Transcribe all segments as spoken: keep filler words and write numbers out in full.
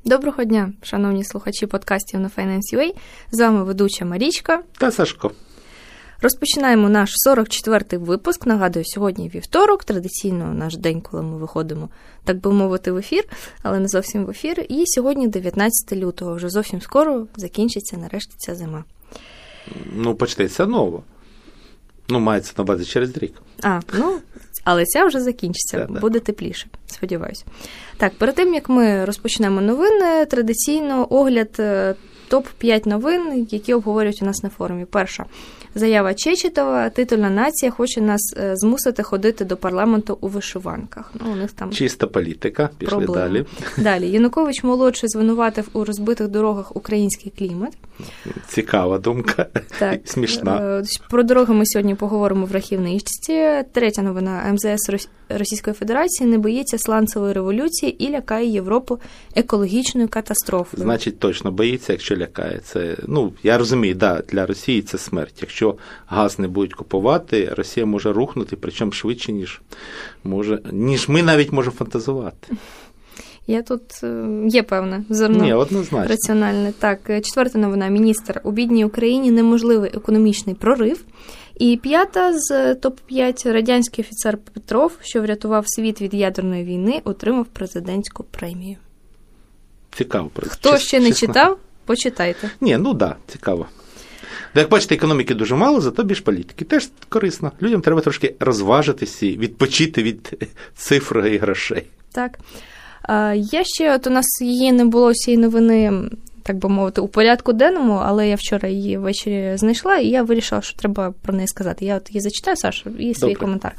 Доброго дня, шановні слухачі подкастів на Finance.ua. З вами ведуча Марічка та Сашко. Розпочинаємо наш сорок четвертий випуск. Нагадую, сьогодні вівторок, традиційно наш день, коли ми виходимо, так би мовити, в ефір, але не зовсім в ефір. І сьогодні дев'ятнадцяте лютого, вже зовсім скоро закінчиться нарешті ця зима. Ну, почнеться ново. Ну, мається на увазі через рік. А, ну, але ця вже закінчиться, да, буде да. тепліше, сподіваюся. Так, перед тим, як ми розпочнемо новини, традиційно огляд топ п'ять новин, які обговорюють у нас на форумі. Перша. Заява Чечетова, титульна нація хоче нас змусити ходити до парламенту у вишиванках. Ну, у них там чиста політика, пішли проблеми. далі. Далі. Янукович-молодший звинуватив у розбитих дорогах український клімат. Цікава думка, так. Смішна. Про дороги ми сьогодні поговоримо в Рахівничці. Третя новина. ем зе ес Російської Федерації не боїться сланцевої революції і лякає Європу екологічною катастрофою. Значить, точно боїться, якщо лякає. Це, ну, я розумію, да, для Росії це смерть. Якщо газ не будуть купувати, Росія може рухнути, причому швидше, ніж, може, ніж ми навіть можемо фантазувати. Я тут є певне зерно Ні, однозначно. раціональне. Так, четверта новина. Міністр. У бідній Україні неможливий економічний прорив. І п'ята з топ п'ять. Радянський офіцер Петров, що врятував світ від ядерної війни, отримав президентську премію. Цікаво. Хто Чес, ще не чесно. читав, почитайте. Ні, ну да, цікаво. Як бачите, економіки дуже мало, зато більш політики. Теж корисно. Людям треба трошки розважитися і відпочити від цифр і грошей. Так. Я ще, от у нас її не було цієї новини, так би мовити, у порядку денному, але я вчора її ввечері знайшла, і я вирішила, що треба про неї сказати. Я от її зачитаю, Саша, і свій Добре. коментар.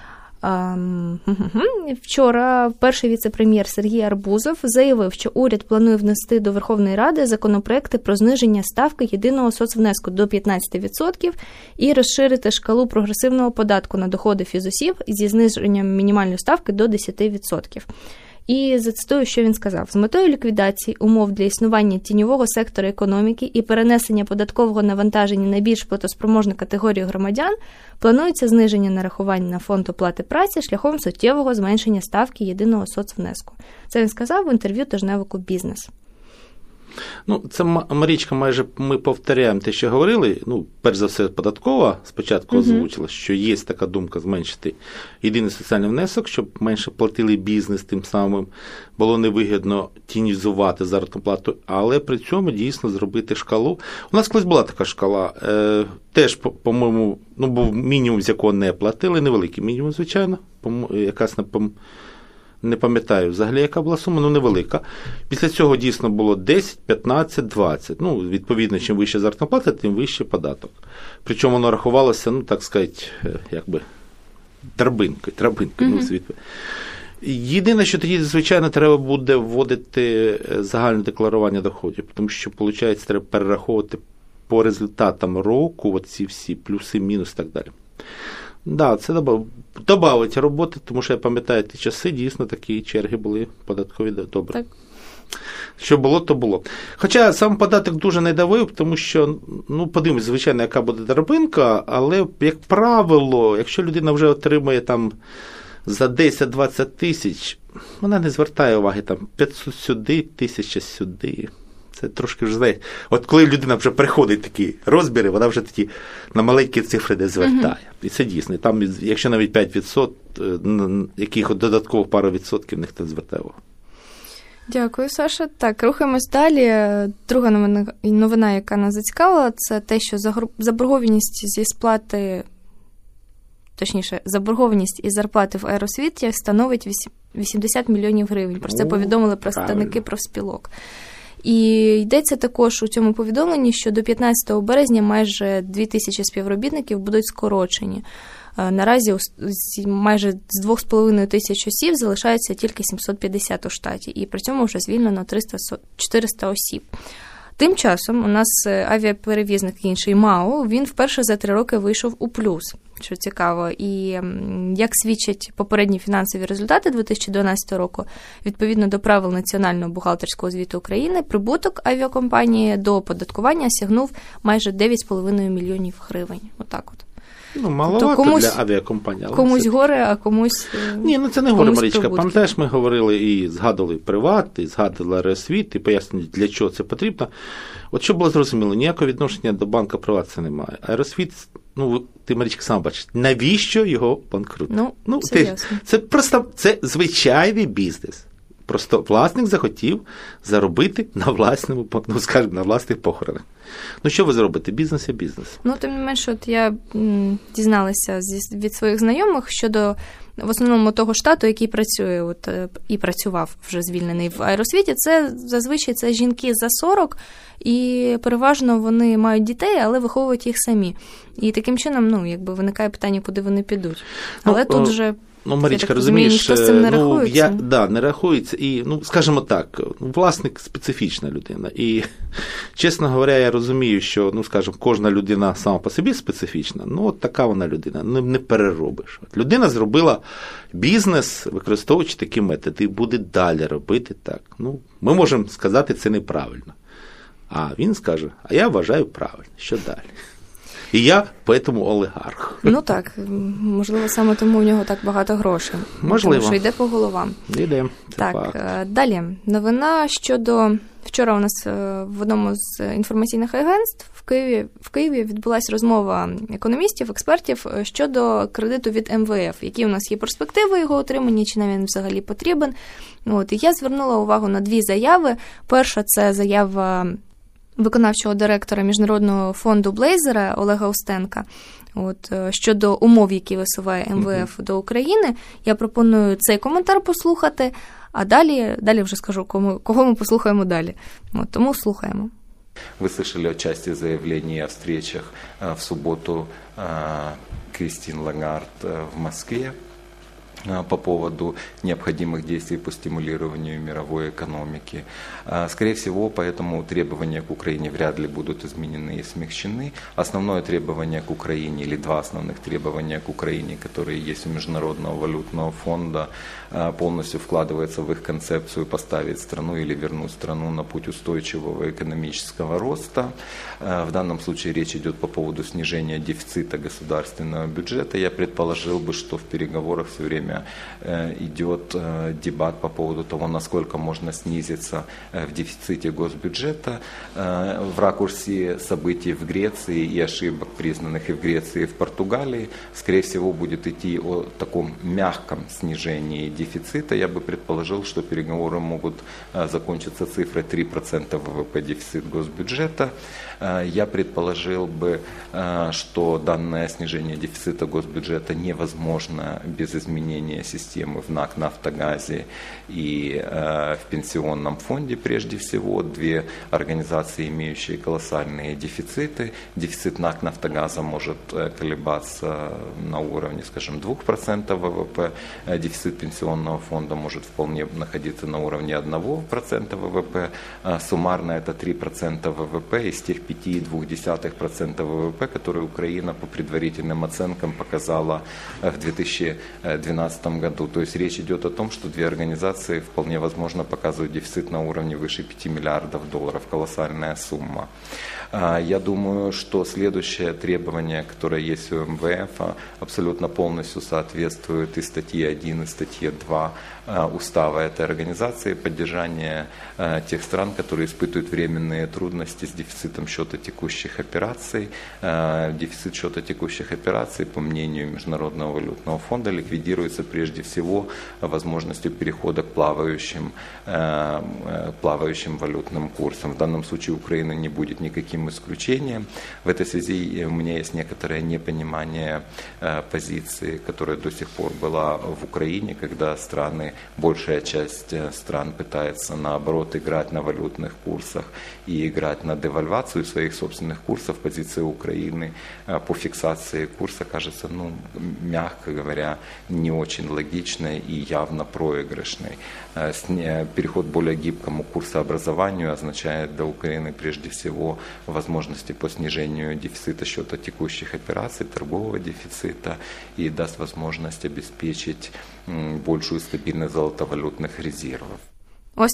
Вчора перший віце-прем'єр Сергій Арбузов заявив, що уряд планує внести до Верховної Ради законопроекти про зниження ставки єдиного соцвнеску до п'ятнадцять відсотків і розширити шкалу прогресивного податку на доходи фізосіб зі зниженням мінімальної ставки до десять відсотків. І зацитую, що він сказав. З метою ліквідації умов для існування тіньового сектора економіки і перенесення податкового навантаження на більш платоспроможну категорію громадян планується зниження нарахувань на фонд оплати праці шляхом суттєвого зменшення ставки єдиного соцвнеску. Це він сказав в інтерв'ю тижневику «Бізнес». Ну, це, Марічка, майже ми повторяємо те, що говорили. Ну, перш за все, податкова спочатку uh-huh. озвучила, що є така думка зменшити єдиний соціальний внесок, щоб менше платили бізнес, тим самим було невигідно тінізувати заробітну плату, але при цьому дійсно зробити шкалу. У нас колись була така шкала, е, теж, по-моєму, ну, був мінімум, з якого не платили, невеликий мінімум, звичайно, якась, напевно, не пам'ятаю взагалі, яка була сума, ну невелика. Після цього дійсно було десять, п'ятнадцять, двадцять. Ну, відповідно, чим вище заробітна плата, тим вищий податок. Причому воно рахувалося, ну, так сказати, якби драбинкою, драбинкою, mm-hmm. ну, звідти. Єдине, що тоді, звичайно, треба буде вводити загальне декларування доходів, тому що, виходить, треба перераховувати по результатам року оці всі плюси, мінуси і так далі. Так, да, це додавить роботи, тому що я пам'ятаю, ті часи дійсно такі черги були податкові добре. Так. Що було, то було. Хоча сам податок дуже не давив, тому що, ну, подивимось, звичайно, яка буде драбинка, але, як правило, якщо людина вже отримує там за десять-двадцять тисяч, вона не звертає уваги, там п'ятсот сюди, тисяча сюди. Це трошки вже, знаєте, от коли людина вже приходить такі розбіри, вона вже такі на маленькі цифри не звертає. Uh-huh. І це дійсно. Там, якщо навіть п'ять відсотків, яких додаткових пару відсотків, ніхто не звертає увагу. Дякую, Саша. Так, рухаємось далі. Друга новина, новина, яка нас зацікавила, це те, що заборгованість зі сплати, точніше, заборгованість із зарплати в аеросвіті становить вісімдесят мільйонів гривень. Про це О, повідомили представники профспілок. І йдеться також у цьому повідомленні, що до п'ятнадцятого березня майже дві тисячі співробітників будуть скорочені. Наразі майже з двох з половиною тисяч осіб залишається тільки сімсот п'ятдесят у штаті, і при цьому вже звільнено триста-чотириста осіб. Тим часом у нас авіаперевізник інший МАУ, він вперше за три роки вийшов у плюс, що цікаво. І як свідчать попередні фінансові результати дві тисячі дванадцятого року, відповідно до правил Національного бухгалтерського звіту України, прибуток авіакомпанії до оподаткування сягнув майже дев'ять з половиною мільйонів гривень. Отак от. Ну, маловато комусь, для авіакомпаній. Комусь це... горе, а комусь Ні, ну це не горе, Марічка. Пам'ятаєш, ми говорили і згадували Приват, і згадували Аеросвіт, і пояснили, для чого це потрібно. От щоб було зрозуміло, ніякого відношення до банка Приват це немає. Аеросвіт, ну, ти, Марічка, сам бачиш, навіщо його банкрут? Ну, ну це, ти, це просто, це звичайний бізнес. Просто власник захотів заробити на власному, ну, скажімо, на власних похоронах. Ну, що ви зробите? Бізнес є бізнес. Ну, тим не менше, от я м, дізналася від своїх знайомих щодо, в основному, того штату, який працює, от, і працював вже звільнений в Аеросвіті. Це, зазвичай, це жінки за сорок, і переважно вони мають дітей, але виховують їх самі. І таким чином, ну, якби виникає питання, куди вони підуть. Але ну, тут о... вже... Ну, Марічка, розумієш, ніхто з цим не ну, рахується. Я, да, не рахується. І, ну, скажімо так, власник специфічна людина. І, чесно говоря, я розумію, що, ну, скажімо, кожна людина сама по собі специфічна, ну, от така вона людина, не, не переробиш. От людина зробила бізнес, використовуючи такі методи, і буде далі робити так. Ну, ми можемо сказати, це неправильно. А він скаже, а я вважаю правильно. Що далі? І я поэтому олігарх. Ну так, можливо, саме тому у нього так багато грошей. Можливо. Тому що йде по головам. Йде, це так, факт. Далі. Новина щодо... Вчора у нас в одному з інформаційних агентств в Києві, в Києві відбулася розмова економістів, експертів щодо кредиту від ем ве еф, які у нас є перспективи його отримання, чи нам він взагалі потрібен. От, і я звернула увагу на дві заяви. Перша – це заява виконавчого директора Міжнародного фонду Блейзера Олега Устенка, от, щодо умов, які висуває ем ве еф mm-hmm. до України. Я пропоную цей коментар послухати, а далі, далі вже скажу, кому, кого ми послухаємо далі. От, тому слухаємо. Вы слышали о части заявлений о встречах в субботу Кристин Лагард в Москве по поводу необходимых действий по стимулированию мировой экономики. Скорее всего, поэтому требования к Украине вряд ли будут изменены и смягчены. Основное требование к Украине, или два основных требования к Украине, которые есть у Международного валютного фонда, полностью вкладывается в их концепцию поставить страну или вернуть страну на путь устойчивого экономического роста. В данном случае речь идет по поводу снижения дефицита государственного бюджета. Я предположил бы, что в переговорах все время идет дебат по поводу того, насколько можно снизиться в дефиците госбюджета. В ракурсе событий в Греции и ошибок, признанных и в Греции, и в Португалии, скорее всего, будет идти о таком мягком снижении дефицита. Я бы предположил, что переговоры могут закончиться цифрой три процента вэ вэ пэ дефицит госбюджета. Я предположил бы, что данное снижение дефицита госбюджета невозможно без изменения системы в НАК «Нафтогазе» и в Пенсионном фонде прежде всего. Две организации, имеющие колоссальные дефициты. Дефицит НАК «Нафтогаза» может колебаться на уровне, скажем, два процента вэ вэ пэ. Дефицит Пенсионного фонда может вполне находиться на уровне один процент вэ вэ пэ. Суммарно это три процента вэ вэ пэ из тех пять целых две десятых процента вэ вэ пэ, которые Украина по предварительным оценкам показала в две тысячи двенадцатом году. То есть речь идет о том, что две организации вполне возможно показывают дефицит на уровне выше пяти миллиардов долларов. Колоссальная сумма. Я думаю, что следующее требование, которое есть у эм вэ эф, абсолютно полностью соответствует и статье один, и статье два устава этой организации: поддержание тех стран, которые испытывают временные трудности с дефицитом счета текущих операций. Дефицит счета текущих операций, по мнению Международного валютного фонда, ликвидируется прежде всего возможностью перехода к плавающим, плавающим валютным курсам. В данном случае Украина не будет никаким исключением. В этой связи у меня есть некоторое непонимание позиции, которая до сих пор была в Украине, когда страны, большая часть стран пытается наоборот играть на валютных курсах и играть на девальвацию своих собственных курсов. Позиция Украины по фиксации курса кажется, ну, мягко говоря, не очень логичной и явно проигрышной. Переход к более гибкому курсообразованию означает для Украины прежде всего возможности по снижению дефицита счета текущих операций, торгового дефицита, и даст возможность обеспечить большую стабильность золотовалютных резервов. Ось так.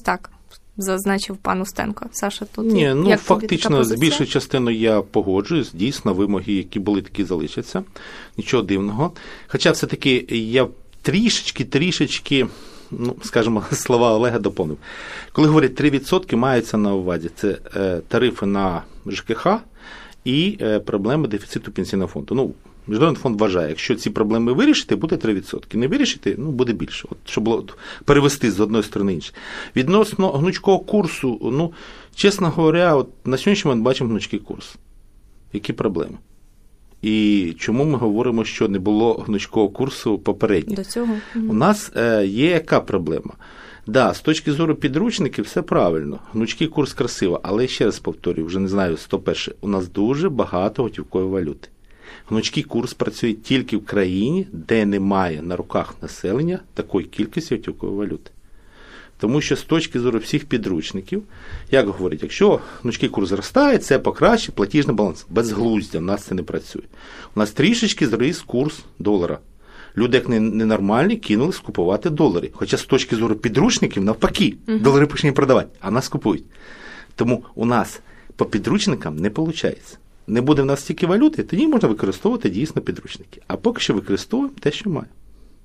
зазначив пан Устенко. Саша, тут Ні, ну як фактично з більшою частиною я погоджуюсь. Дійсно, вимоги, які були, такі залишаться. Нічого дивного. Хоча все-таки я трішечки-трішечки, ну, скажімо, слова Олега доповнив. Коли говорять три відсотки, маються на увазі. Це е, тарифи на ЖКХ і е, проблеми дефіциту пенсійного фонду. Ну, Міжнародний фонд вважає, якщо ці проблеми вирішити, буде три відсотки. Не вирішити, ну, буде більше. От, щоб було перевести з одної сторони інше. Відносно гнучкого курсу, ну, чесно говоря, от на сьогоднішній момент бачимо гнучкий курс. Які проблеми? І чому ми говоримо, що не було гнучкого курсу попередньо? До цього. У нас е, є яка проблема? Да, з точки зору підручників все правильно. Гнучкий курс красиво, але ще раз повторюю, вже не знаю, сто перше, у нас дуже багато готівкової валюти. Гнучкий курс працює тільки в країні, де немає на руках населення такої кількості готівкової валюти. Тому що з точки зору всіх підручників, як говорять, якщо гнучкий курс зростає, це покращить платіжний баланс. Безглуздя, в нас це не працює. У нас трішечки зріс курс долара. Люди, як ненормальні, кинулись купувати долари. Хоча з точки зору підручників, навпаки, uh-huh. долари почали продавати, а нас купують. Тому у нас по підручникам не виходить. Не буде в нас стільки валюти, тоді можна використовувати дійсно підручники. А поки що використовуємо те, що має.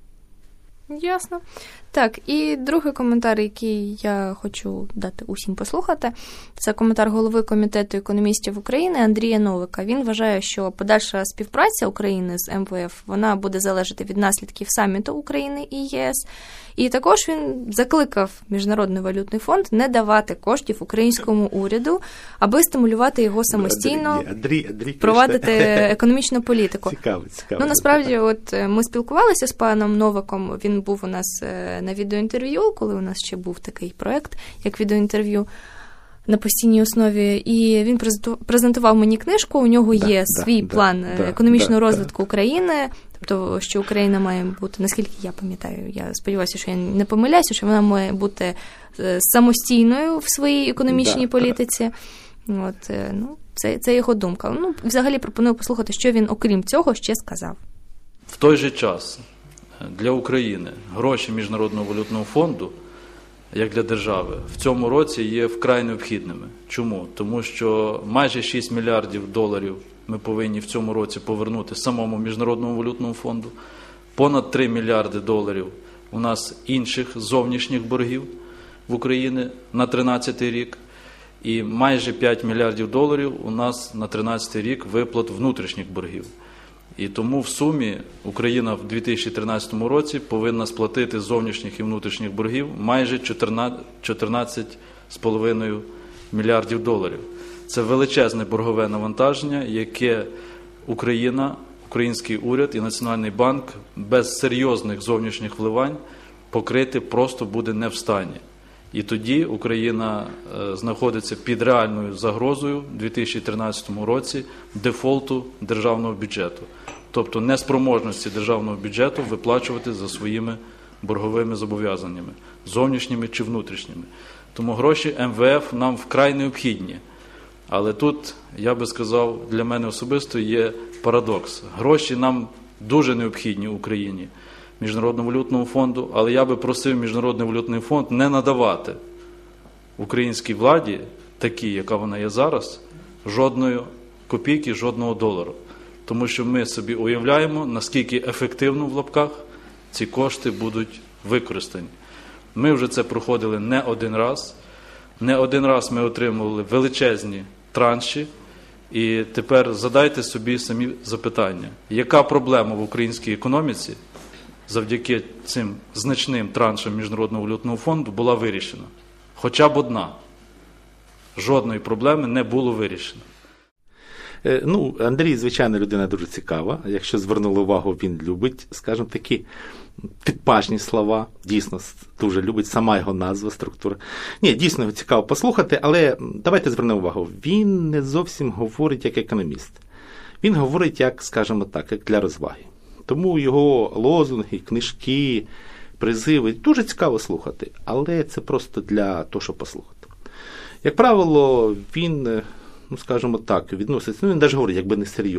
Ясно. Так, і другий коментар, який я хочу дати усім послухати, це коментар голови Комітету економістів України Андрія Новика. Він вважає, що подальша співпраця України з ем ве еф, вона буде залежати від наслідків саміту України і ЄС. І також він закликав Міжнародний валютний фонд не давати коштів українському уряду, аби стимулювати його самостійно Андрій, Андрій, провадити економічну політику. Цікаво, цікаво. Ну, насправді, от ми спілкувалися з паном Новиком, він був у нас на відеоінтерв'ю, коли у нас ще був такий проект, як відеоінтерв'ю на постійній основі, і він презентував мені книжку, у нього да, є да, свій да, план да, економічного да, розвитку да. України, тобто, що Україна має бути, наскільки я пам'ятаю, я сподіваюся, що я не помиляюся, що вона має бути самостійною в своїй економічній да, політиці. Да. От, ну, це, це його думка. Ну, взагалі пропоную послухати, що він, окрім цього, ще сказав. В той же час для України гроші Міжнародного валютного фонду, як для держави, в цьому році є вкрай необхідними. Чому? Тому що майже шість мільярдів доларів ми повинні в цьому році повернути самому Міжнародному валютному фонду. Понад три мільярди доларів у нас інших зовнішніх боргів в Україні на тринадцятий рік. І майже п'ять мільярдів доларів у нас на тринадцятий рік виплат внутрішніх боргів. І тому в сумі Україна в дві тисячі тринадцятому році повинна сплатити з зовнішніх і внутрішніх боргів майже чотирнадцять з половиною мільярдів доларів. Це величезне боргове навантаження, яке Україна, український уряд і Національний банк без серйозних зовнішніх вливань покрити просто буде не в стані. І тоді Україна е, знаходиться під реальною загрозою у дві тисячі тринадцятому році дефолту державного бюджету. Тобто неспроможності державного бюджету виплачувати за своїми борговими зобов'язаннями, зовнішніми чи внутрішніми. Тому гроші ем ве еф нам вкрай необхідні. Але тут, я би сказав, для мене особисто є парадокс. Гроші нам дуже необхідні Україні, Міжнародному валютному фонду, але я би просив Міжнародний валютний фонд не надавати українській владі, такій, яка вона є зараз, жодної копійки, жодного долару. Тому що ми собі уявляємо, наскільки ефективно в лапках ці кошти будуть використані. Ми вже це проходили не один раз. Не один раз ми отримували величезні транші. І тепер задайте собі самі запитання. Яка проблема в українській економіці завдяки цим значним траншам Міжнародного валютного фонду була вирішена? Хоча б одна. Жодної проблеми не було вирішено. Ну, Андрій, звичайно, людина дуже цікава. Якщо звернули увагу, він любить, скажімо, такі типажні слова. Дійсно, дуже любить сама його назва, структура. Ні, дійсно, його цікаво послухати, але давайте звернемо увагу. Він не зовсім говорить як економіст. Він говорить, як, скажімо так, як для розваги. Тому його лозунги, книжки, призиви дуже цікаво слухати, але це просто для того, щоб послухати. Як правило, він, ну, скажімо так, відноситься, ну, він навіть говорить, якби не серйозно.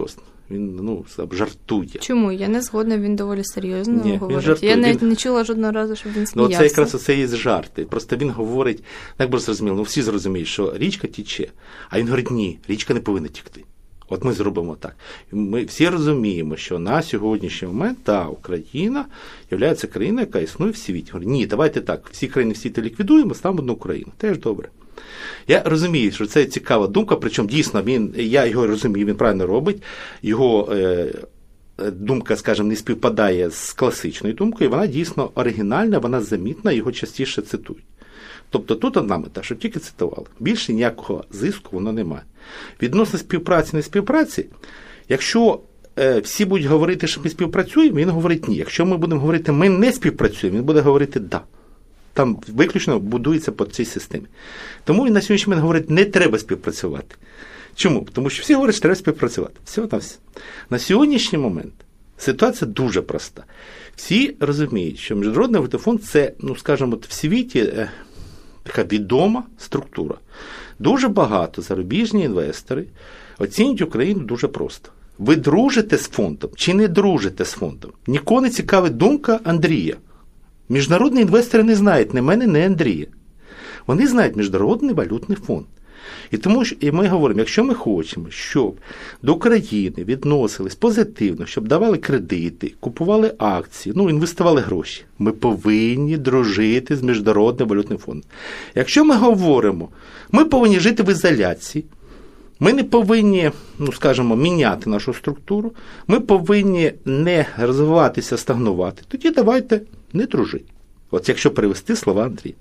Він, ну, жартує. Чому? Я не згодна, він доволі серйозно Ні, говорить. Він жартує. Я навіть він... не чула жодного разу, щоб він сміявся. Ну, це якраз оце є жарти. Просто він говорить, як би зрозуміло, ну всі зрозуміють, що річка тіче, а він говорить, ні, річка не повинна тікти. От ми зробимо так. Ми всі розуміємо, що на сьогоднішній момент та Україна є країною, яка існує в світі. Говорить, ні, давайте так, всі країни в світі ліквідуємо, ставимо одну Україну. Теж добре. Я розумію, що це цікава думка, причому дійсно, він, я його розумію, він правильно робить, його е, думка, скажімо, не співпадає з класичною думкою, вона дійсно оригінальна, вона замітна, його частіше цитують. Тобто тут одна мета, що тільки цитували. Більше ніякого зиску воно немає. Відносно співпраці, не співпраці, якщо е, всі будуть говорити, що ми співпрацюємо, він говорить ні. Якщо ми будемо говорити, ми не співпрацюємо, він буде говорити да. Там виключно будується по цій системі. Тому він на сьогоднішній момент говорить, не треба співпрацювати. Чому? Тому що всі говорять, що треба співпрацювати. Всього там все. На сьогоднішній момент ситуація дуже проста. Всі розуміють, що Міжнародний валютний фонд – це, ну, скажімо, в світі е, така відома структура. Дуже багато зарубіжні інвестори оцінюють Україну дуже просто. Ви дружите з фондом чи не дружите з фондом? Нікого не цікавить думка Андрія. Міжнародні інвестори не знають ні мене, ні Андрія. Вони знають Міжнародний валютний фонд. І тому і ми говоримо, якщо ми хочемо, щоб до України відносились позитивно, щоб давали кредити, купували акції, ну, інвестували гроші, ми повинні дружити з Міжнародним валютним фондом. Якщо ми говоримо, ми повинні жити в ізоляції, ми не повинні, ну, скажімо, міняти нашу структуру, ми повинні не розвиватися, стагнувати, тоді давайте не дружити. От якщо перевести слова Андрія.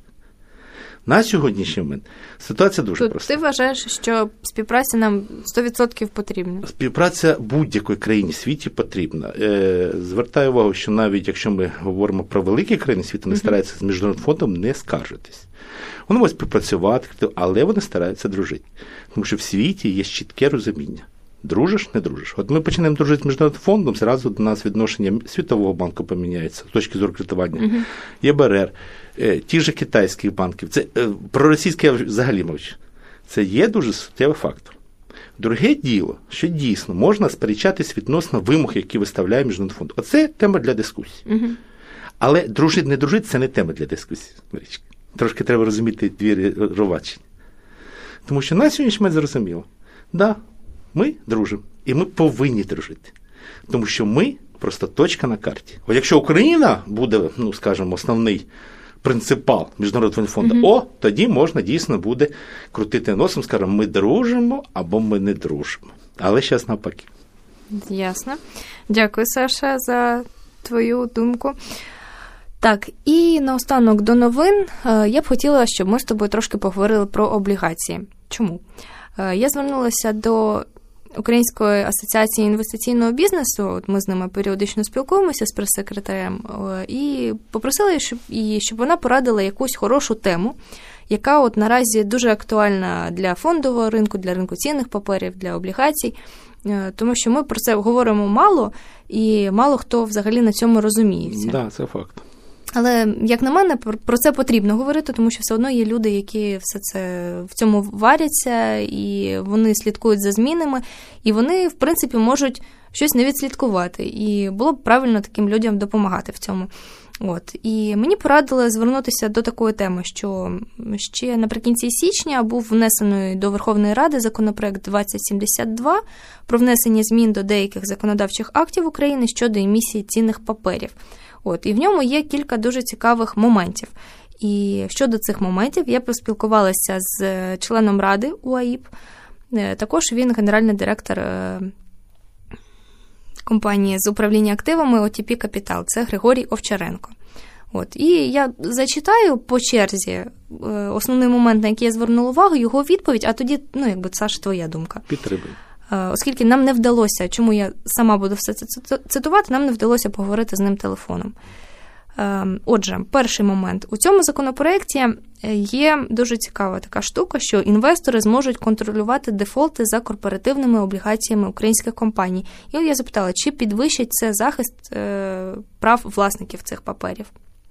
На сьогоднішній момент ситуація дуже Тут проста. Ти вважаєш, що співпраця нам сто відсотків потрібна? Співпраця будь-якої країні світі потрібна. Е, звертаю увагу, що навіть якщо ми говоримо про великі країни світу, вони uh-huh. стараються з Міжнародним фондом не скаржитись. Вони можуть співпрацювати, але вони стараються дружити. Тому що в світі є чітке розуміння. Дружиш, не дружиш. От ми починаємо дружити з Міжнародним фондом, зразу до нас відношення Світового банку поміняється з точки зору кредитування. Uh-huh. Є Б Р Р, е, ті ж китайських банків. Це е, про російське я взагалі мовчу. Це є дуже суттєвий фактор. Друге діло, що дійсно можна сперечатись відносно вимог, які виставляє Міжнародний фонд. Оце тема для дискусії. Uh-huh. Але дружити, не дружити – це не тема для дискусії. Трошки треба розуміти дві ровачення. Тому що на сьогоднішній момент зрозуміло. Да, ми дружимо, і ми повинні дружити. Тому що ми просто точка на карті. От якщо Україна буде, ну, скажімо, основний принципал Міжнародного фонду, mm-hmm. о, тоді можна дійсно буде крутити носом, скажімо, ми дружимо або ми не дружимо. Але зараз навпаки. Ясно. Дякую, Саша, за твою думку. Так, і наостанок до новин я б хотіла, щоб ми з тобою трошки поговорили про облігації. Чому? Я звернулася до Української асоціації інвестиційного бізнесу, от ми з ними періодично спілкуємося з прес-секретарем, і попросила щоб, її, щоб вона порадила якусь хорошу тему, яка от наразі дуже актуальна для фондового ринку, для ринку цінних паперів, для облігацій, тому що ми про це говоримо мало, і мало хто взагалі на цьому розуміється. Так, да, це факт. Але, як на мене, про це потрібно говорити, тому що все одно є люди, які все це в цьому варяться, і вони слідкують за змінами, і вони, в принципі, можуть щось не відслідкувати. І було б правильно таким людям допомагати в цьому. От. І мені порадили звернутися до такої теми, що ще наприкінці січня був внесений до Верховної Ради законопроект двадцять сімдесят два про внесення змін до деяких законодавчих актів України щодо емісії цінних паперів. От, і в ньому є кілька дуже цікавих моментів. І щодо цих моментів я поспілкувалася з членом ради УАІП. Також він генеральний директор компанії з управління активами о ті пі Капітал. Це Григорій Овчаренко. От, і я зачитаю по черзі основний момент, на який я звернула увагу, його відповідь, а тоді, ну, якби, Саша, твоя думка. Підтримую. Оскільки нам не вдалося, чому я сама буду все це цитувати, нам не вдалося поговорити з ним телефоном. Отже, перший момент. У цьому законопроекті є дуже цікава така штука, що інвестори зможуть контролювати дефолти за корпоративними облігаціями українських компаній. І от я запитала, чи підвищить це захист прав власників цих паперів.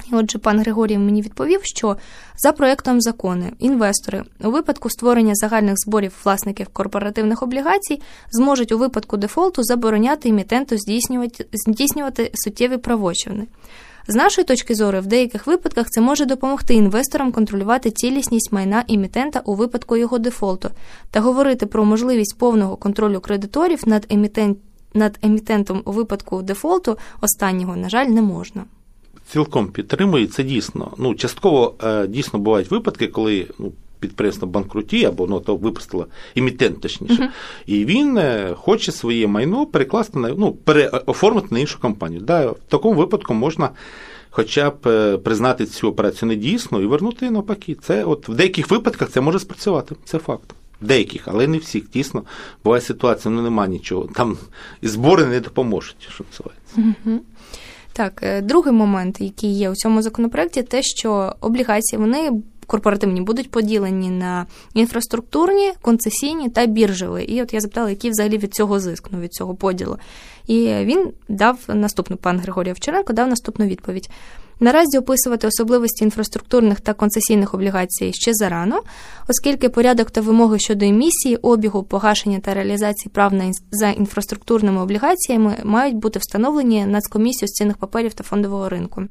І отже, пан Григорій мені відповів, що за проєктом закону інвестори у випадку створення загальних зборів власників корпоративних облігацій зможуть у випадку дефолту забороняти емітенту здійснювати, здійснювати суттєві правочини. З нашої точки зору, в деяких випадках це може допомогти інвесторам контролювати цілісність майна емітента у випадку його дефолту та говорити про можливість повного контролю кредиторів над, емітент, над емітентом у випадку дефолту останнього, на жаль, не можна. Цілком підтримую, це дійсно. Ну, частково дійсно бувають випадки, коли ну, підприємство банкрутіє, або ну, то випустило емітент, точніше, uh-huh. і він хоче своє майно перекласти на, ну, переоформити на іншу компанію. Да, в такому випадку можна хоча б признати цю операцію недійсною і вернути навпаки. Це от в деяких випадках це може спрацювати, це факт. Деяких, але не всіх. Дійсно, буває ситуація, ну нема нічого. Там і збори не допоможуть, що називається. Uh-huh. Так, другий момент, який є у цьому законопроекті, те, що облігації, вони корпоративні, будуть поділені на інфраструктурні, концесійні та біржові. І от я запитала, який взагалі від цього зиск, ну, від цього поділу. І він дав наступну, пан Григорій Овчаренко дав наступну відповідь. Наразі описувати особливості інфраструктурних та концесійних облігацій ще зарано, оскільки порядок та вимоги щодо емісії, обігу, погашення та реалізації прав на за інфраструктурними облігаціями мають бути встановлені Нацкомісією з цінних паперів та фондового ринку.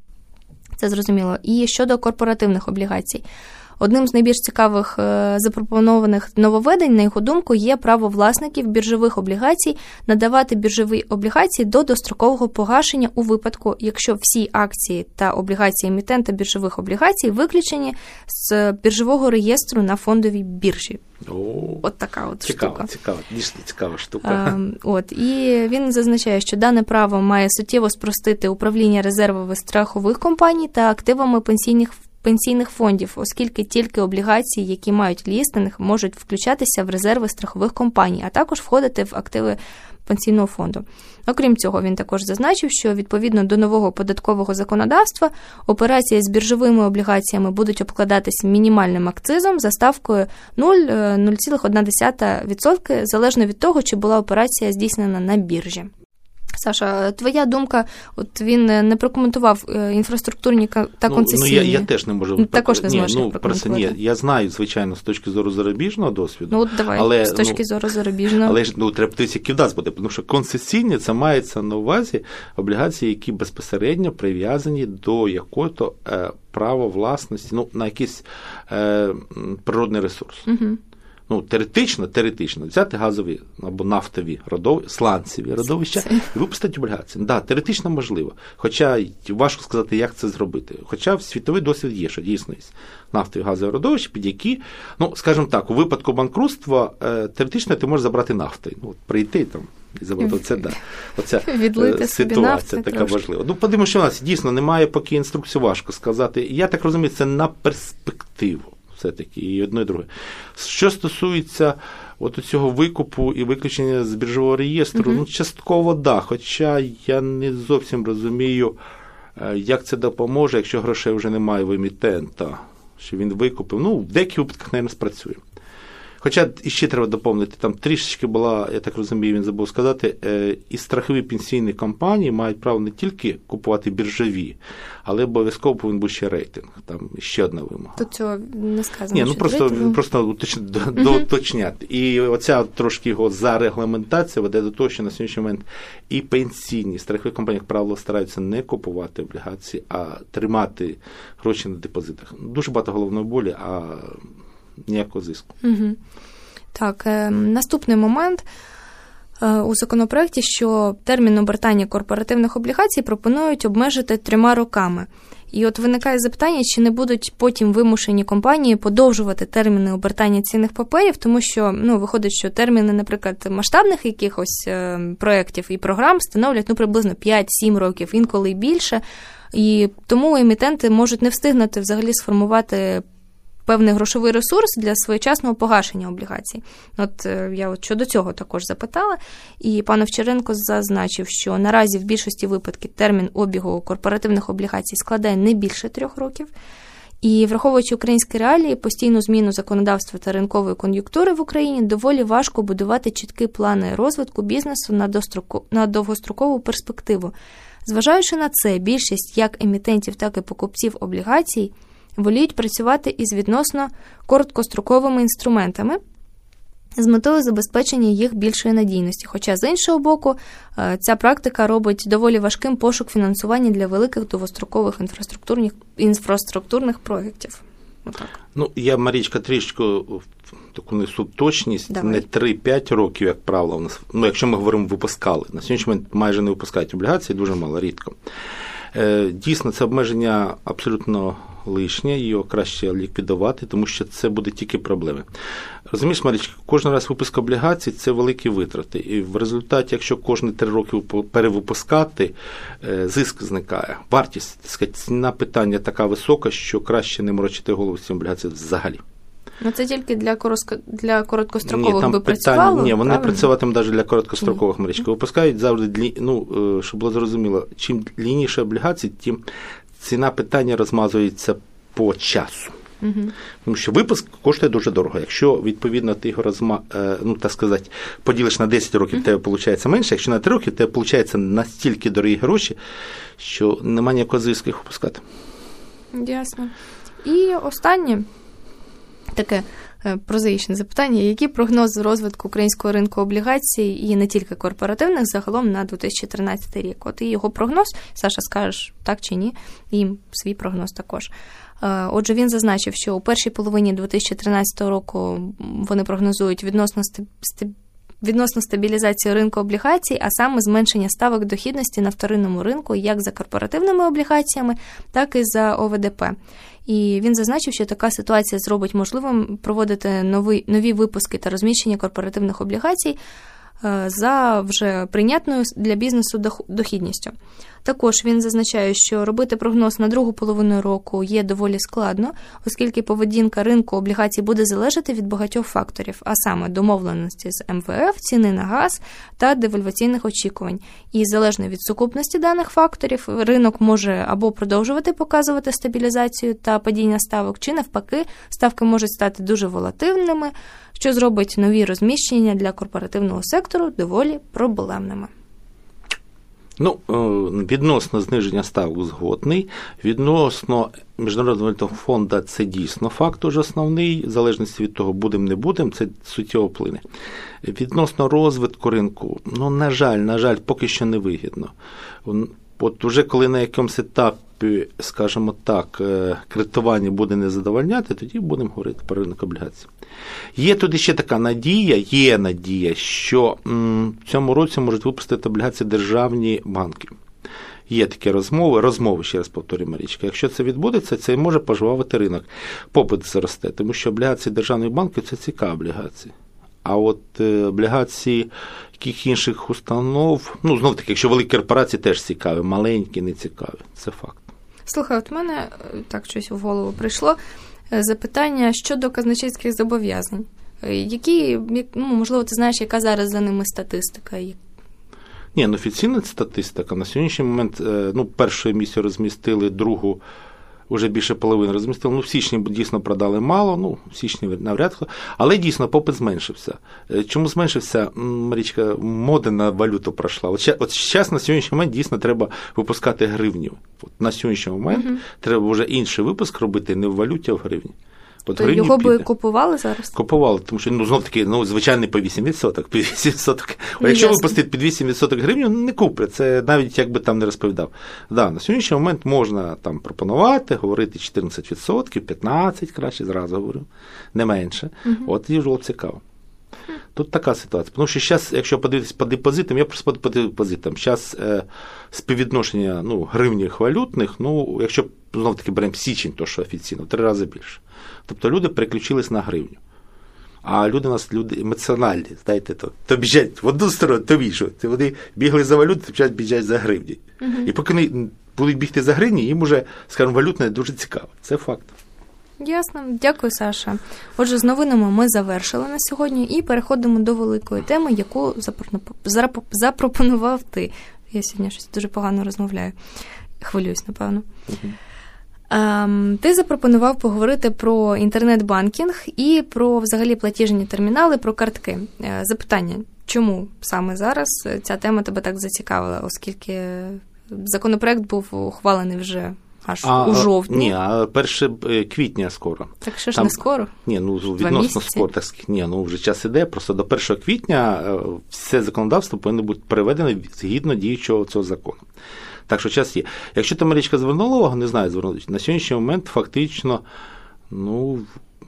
Це зрозуміло. І щодо корпоративних облігацій. Одним з найбільш цікавих запропонованих нововведень, на його думку, є право власників біржових облігацій надавати біржові облігації до дострокового погашення у випадку, якщо всі акції та облігації емітента біржових облігацій виключені з біржового реєстру на фондовій біржі. О, от така от цікава, штука. Цікава, дійсно цікава штука. А, от, і він зазначає, що дане право має суттєво спростити управління резервами страхових компаній та активами пенсійних пенсійних фондів, оскільки тільки облігації, які мають лістинг, можуть включатися в резерви страхових компаній, а також входити в активи пенсійного фонду. Окрім цього, він також зазначив, що відповідно до нового податкового законодавства операції з біржовими облігаціями будуть обкладатись мінімальним акцизом за ставкою нуль цілих одна десята відсотка залежно від того, чи була операція здійснена на біржі. Саша, твоя думка, от він не прокоментував інфраструктурні та концесійні. Ну, ну я, я теж не можу. Також не зможеш ну, прокоментувати. Ні, я знаю, звичайно, з точки зору зарубіжного досвіду. Ну, от давай, але, з точки ну, зору зарубіжного. Але ж, ну, треба дивитися, який в нас буде, тому що концесійні, це мається на увазі облігації, які безпосередньо прив'язані до якого-то е, права власності, ну, на якийсь е, природний ресурс. Угу. Ну, теоретично, теоретично, взяти газові або нафтові родовища, сланцеві родовища і випустити облігації. Так, да, теоретично можливо. Хоча важко сказати, як це зробити. Хоча світовий досвід є, що дійсно є нафтові газові родовища, під які, ну, скажімо так, у випадку банкрутства теоретично ти можеш забрати нафту. Ну, прийти там і забрати. Оце, да, оця ситуація така трошки важлива. Ну, подивимося, що у нас дійсно немає поки інструкції, важко сказати. Я так розумію, це на перспективу. Все-таки, і одне, і друге. Що стосується от цього викупу і виключення з біржового реєстру, uh-huh. ну, частково, да, хоча я не зовсім розумію, як це допоможе, якщо грошей вже немає в емітента, що він викупив. Ну, в деяких випадках, мабуть, спрацює. Хоча іще треба доповнити, там трішечки була, я так розумію, він забув сказати, і страхові пенсійні компанії мають право не тільки купувати біржові, але обов'язково повинен бути ще рейтинг. Там ще одна вимога. Тут цього не сказано. Ні, ну просто, просто доуточняти. Uh-huh. І оця трошки його зарегламентація веде до того, що на сьогоднішній момент і пенсійні страхові компанії, як правило, стараються не купувати облігації, а тримати гроші на депозитах. Дуже багато головної болі, а ніякого зиску. Угу. Так, е, наступний момент е, у законопроекті, що термін обертання корпоративних облігацій пропонують обмежити трьома роками. І от виникає запитання, чи не будуть потім вимушені компанії подовжувати терміни обертання цінних паперів, тому що, ну, виходить, що терміни, наприклад, масштабних якихось е, проєктів і програм становлять, ну, приблизно п'ять-сім років, інколи й більше. І тому емітенти можуть не встигнути взагалі сформувати певний грошовий ресурс для своєчасного погашення облігацій. От я от щодо цього також запитала, і пан Овчаренко зазначив, що наразі в більшості випадків термін обігу корпоративних облігацій складає не більше трьох років. І враховуючи українські реалії, постійну зміну законодавства та ринкової кон'юнктури в Україні, доволі важко будувати чіткі плани розвитку бізнесу на, достроку, на довгострокову перспективу. Зважаючи на це, більшість як емітентів, так і покупців облігацій воліють працювати із відносно короткостроковими інструментами з метою забезпечення їх більшої надійності. Хоча, з іншого боку, ця практика робить доволі важким пошук фінансування для великих довгострокових інфраструктурних, інфраструктурних проєктів. Отак. Ну, я, Марічка, трішки таку несу точність. Давай. Не три-п'ять років, як правило, у нас, ну, якщо ми говоримо, випускали. На сьогоднішній момент майже не випускають облігації, дуже мало, рідко. Е, дійсно, це обмеження абсолютно лишнє, його краще ліквідувати, тому що це буде тільки проблеми. Розумієш, Марічка, кожен раз випуск облігацій – це великі витрати. І в результаті, якщо кожні три роки перевипускати, зиск зникає. Вартість, так сказати, ціна питання така висока, що краще не морочити голову з цим облігаціям взагалі. Ну, це тільки для, коротко, для короткострокових ні, там би питання, працювало? Ні, вони правильно? працюватимуть навіть для короткострокових, Марічка. Випускають завжди, ну, щоб було зрозуміло, чим длинніше облігації, тим ціна питання розмазується по часу. Угу. Тому що випуск коштує дуже дорого. Якщо, відповідно, ти його розма... ну, так сказати, поділиш на десять років, в тебе виходить менше, якщо на три роки, в тебе виходить настільки дорогі гроші, що немає ніякого зв'язку їх випускати. Ясно. І останнє таке прозаїчне запитання. Які прогнози розвитку українського ринку облігацій і не тільки корпоративних загалом на дві тисячі тринадцятий рік? От і його прогноз, Саша, скажеш так чи ні, і свій прогноз також. Отже, він зазначив, що у першій половині дві тисячі тринадцятого року вони прогнозують відносно стаб... відносно стабілізацію ринку облігацій, а саме зменшення ставок дохідності на вторинному ринку як за корпоративними облігаціями, так і за О В Д П. І він зазначив, що така ситуація зробить можливим проводити нові, нові випуски та розміщення корпоративних облігацій за вже прийнятною для бізнесу дохідністю. Також він зазначає, що робити прогноз на другу половину року є доволі складно, оскільки поведінка ринку облігацій буде залежати від багатьох факторів, а саме домовленості з М В Ф, ціни на газ та девальваційних очікувань. І залежно від сукупності даних факторів, ринок може або продовжувати показувати стабілізацію та падіння ставок, чи навпаки, ставки можуть стати дуже волатильними, що зробить нові розміщення для корпоративного сектору доволі проблемними. Ну, відносно зниження ставок згодний, відносно Міжнародного валютного фонду це дійсно факт уже основний, в залежності від того, будемо не будемо, це суттєво вплине. Відносно розвитку ринку, ну, на жаль, на жаль, поки що не вигідно. От уже коли на якомусь етапі, скажімо так, кредитування буде не задовольняти, тоді будемо говорити про ринок облігацій. Є тут ще така надія, є надія, що м, в цьому році можуть випустити облігації державні банки. Є такі розмови, розмови, ще раз повторюю, Марічка. Якщо це відбудеться, це може пожвавити ринок. Попит зросте, тому що облігації державних банків – це цікаві облігації. А от е, облігації яких інших установ, ну, знов таки, якщо великі корпорації теж цікаві, маленькі не цікаві, це факт. Слухай, от мене так щось в голову прийшло. Запитання щодо казначейських зобов'язань. Які, ну, можливо, ти знаєш, яка зараз за ними статистика? Ні, ну, офіційна статистика. На сьогоднішній момент, ну, першу емісію розмістили, другу вже більше половини розмістили. Ну, в січні дійсно продали мало, ну, в січні навряд ли, але дійсно попит зменшився. Чому зменшився? Марічка, мода на валюту пройшла. От, от зараз на сьогоднішній момент дійсно треба випускати гривню. От на сьогоднішній момент угу. треба вже інший випуск робити не в валюті, а в гривні. То його би купували зараз? Купували, тому що, ну, знов-таки, ну, звичайно, по вісім відсотків. По вісім відсотків. Ну, якщо випустити під вісім відсотків гривню, не куплять. Це навіть, як би там не розповідав. Да, на сьогоднішній момент можна там пропонувати, говорити чотирнадцять відсотків, п'ятнадцять краще, зразу говорю, не менше. Угу. От і вже цікаво. Тут така ситуація. Тому що зараз, якщо подивитися по депозитам, я просто по депозитам, зараз е, співвідношення, ну, гривніх валютних, ну, якщо, знов-таки, беремо січень, то що офіційно, в три рази більше. Тобто люди переключились на гривню. А люди у нас люди емоціональні, знаєте, то, то біжать в одну сторону, то в іншу. Вони бігли за валюту, то почать біжать за гривні. Угу. І поки вони будуть бігти за гривні, їм уже, скажімо, валютне дуже цікаво. Це факт. Ясно. Дякую, Саша. Отже, з новинами ми завершили на сьогодні і переходимо до великої теми, яку запропонував ти. Я сьогодні щось дуже погано розмовляю. Хвилююсь, напевно. Угу. Ти запропонував поговорити про інтернет-банкінг і про, взагалі, платіжні термінали, про картки. Запитання, чому саме зараз ця тема тебе так зацікавила, оскільки законопроект був ухвалений вже аж а, у жовтні. Ні, а перше квітня скоро. Так що ж Там, не скоро? Ні, ну відносно скоро. Так, ні, ну вже час іде, просто до першого квітня все законодавство повинно бути переведено згідно діючого цього закону. Так що час є. Якщо там Марічка звернула увагу, не знаю, звернула, на сьогоднішній момент фактично, ну,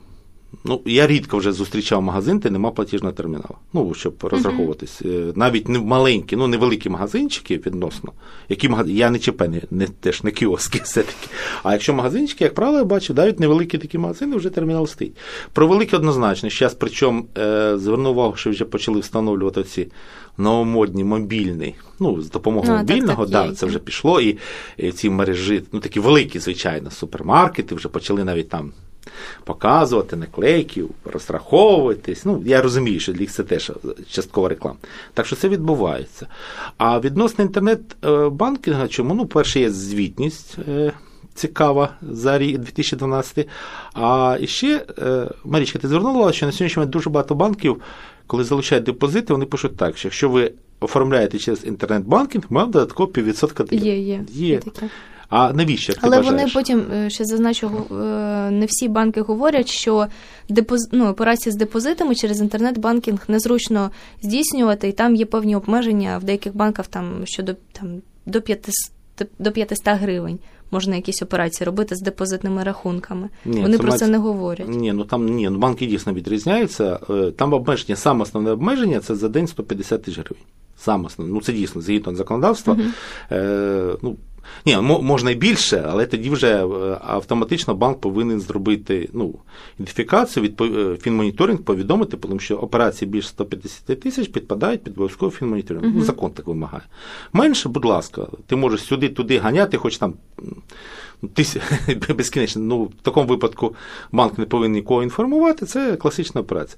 ну, я рідко вже зустрічав магазин, де нема платіжного терміналу. Ну, щоб розраховуватись. Uh-huh. Навіть не маленькі, ну, невеликі магазинчики відносно, які магазин, я не ЧП, не, не, теж не кіоски все-таки. А якщо магазинчики, як правило, я бачу, навіть невеликі такі магазини, вже термінал стоїть. Про великі однозначно. Зараз, причому, е, звернув увагу, що вже почали встановлювати ці новомодні мобільні, ну, з допомогою а, мобільного, так, так, да, це вже пішло, і, і ці мережі, ну, такі великі, звичайно, супермаркети вже почали навіть там показувати наклейки, розраховуватись. Ну, я розумію, що для них це теж часткова реклама. Так що це відбувається. А відносно інтернет-банкінга, чому? Ну, перше, є звітність е, цікава за рік дві тисячі дванадцятий. А ще, е, Марічка, ти звернула увагу, що на сьогоднішній момент дуже багато банків, коли залучають депозити, вони пишуть так, що якщо ви оформляєте через інтернет-банкінг, ми вам додатково піввідсотка даємо. Є, є. Є. Є таке. А навіщо, як ти Але вважаєш? вони потім, ще зазначу, не всі банки говорять, що депоз... ну, операції з депозитами через інтернет-банкінг незручно здійснювати, і там є певні обмеження в деяких банках там, щодо там, до п'ятисот, до п'ятисот гривень. Можна якісь операції робити з депозитними рахунками. Ні, Вони це про мать... це не говорять. Ні, ну там ні, ну банки дійсно відрізняються. Там обмеження, саме основне обмеження – це за день сто п'ятдесят тисяч гривень. Саме основне. Ну це дійсно згідно законодавства. Uh-huh. Е, ну, ні, можна і більше, але тоді вже автоматично банк повинен зробити ну, ідентифікацію, відпов... фінмоніторинг, повідомити, тому що операції більше сто п'ятдесят тисяч підпадають під обов'язковий фінмоніторинг. Uh-huh. Ну, закон так вимагає. Менше, будь ласка, ти можеш сюди-туди ганяти, хоч там тис... безкінечно. Ну, в такому випадку банк не повинен нікого інформувати, це класична операція.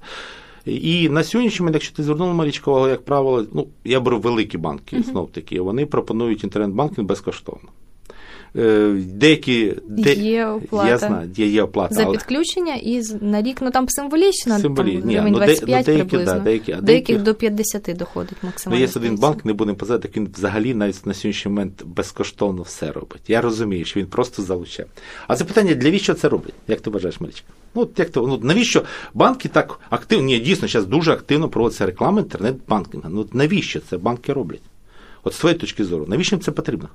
І на сьогоднішній момент, якщо ти звернула, Марічка, увагу, як правило, ну, я беру великі банки, uh-huh. знов таки, вони пропонують інтернет-банкінг безкоштовно. Деякі, де... Є оплата. Я знаю, є, є оплата. За але... підключення і на рік, ну там символічно, Символі... там гривень двадцять п'ять ну, деякі, приблизно. Да, деякі, деяких деякі... до п'ятдесят доходить максимально. Ну, є один банк, не будемо казати, він взагалі навіть на сьогоднішній момент безкоштовно все робить. Я розумію, що він просто залучає. А запитання, для що це роблять? Як ти вважаєш, Марічка? Ну, як то, ну, навіщо банки так активно, ні, дійсно, зараз дуже активно проводиться реклама інтернет-банкінга. Ну, навіщо це банки роблять? От з твоєї точки зору, навіщо їм це потрібно?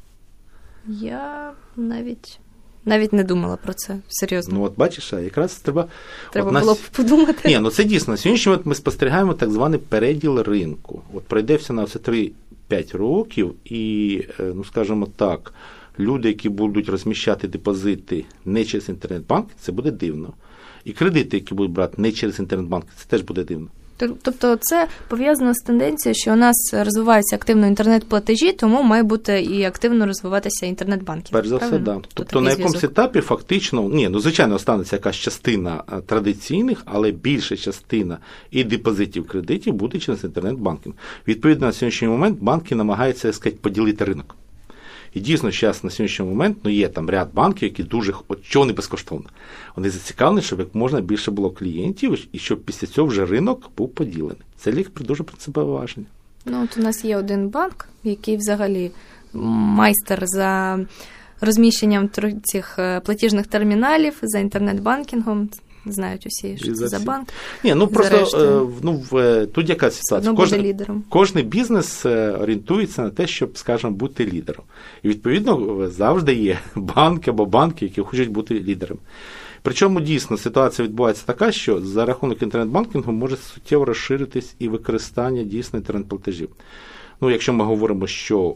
Я навіть, навіть не думала про це, серйозно. Ну, от бачиш, а якраз треба... Треба от було б подумати. Ні, ну це дійсно. Сьогодні ми спостерігаємо так званий переділ ринку. От пройде все на все три-п'ять років і, ну, скажімо так, люди, які будуть розміщати депозити не через інтернет-банк, це буде дивно. І кредити, які будуть брати не через інтернет-банк, це теж буде дивно. Тобто це пов'язано з тенденцією, що у нас розвиваються активно інтернет-платежі, тому має бути і активно розвиватися інтернет-банкінг. Перш за все, так. Да. Тобто на якомусь етапі фактично, ні, ну звичайно, останеться якась частина традиційних, але більша частина і депозитів, кредитів буде через інтернет-банкінг. Відповідно, на сьогоднішній момент банки намагаються, сказати, поділити ринок. І дійсно, зараз на сьогоднішній момент ну, є там ряд банків, які дуже, от чого не безкоштовно. Вони зацікавлені, щоб як можна більше було клієнтів, і щоб після цього вже ринок був поділений. Це їх дуже принципове важення. Ну, от у нас є один банк, який взагалі майстер за розміщенням цих платіжних терміналів, за інтернет-банкінгом. Знають усі, що це за банк. Ні, ну просто ну, тут яка ситуація? Кожен, кожний бізнес орієнтується на те, щоб, скажімо, бути лідером. І, відповідно, завжди є банки або банки, які хочуть бути лідером. Причому, дійсно, ситуація відбувається така, що за рахунок інтернет-банкінгу може суттєво розширитись і використання дійсно інтернет-платежів. Ну, якщо ми говоримо, що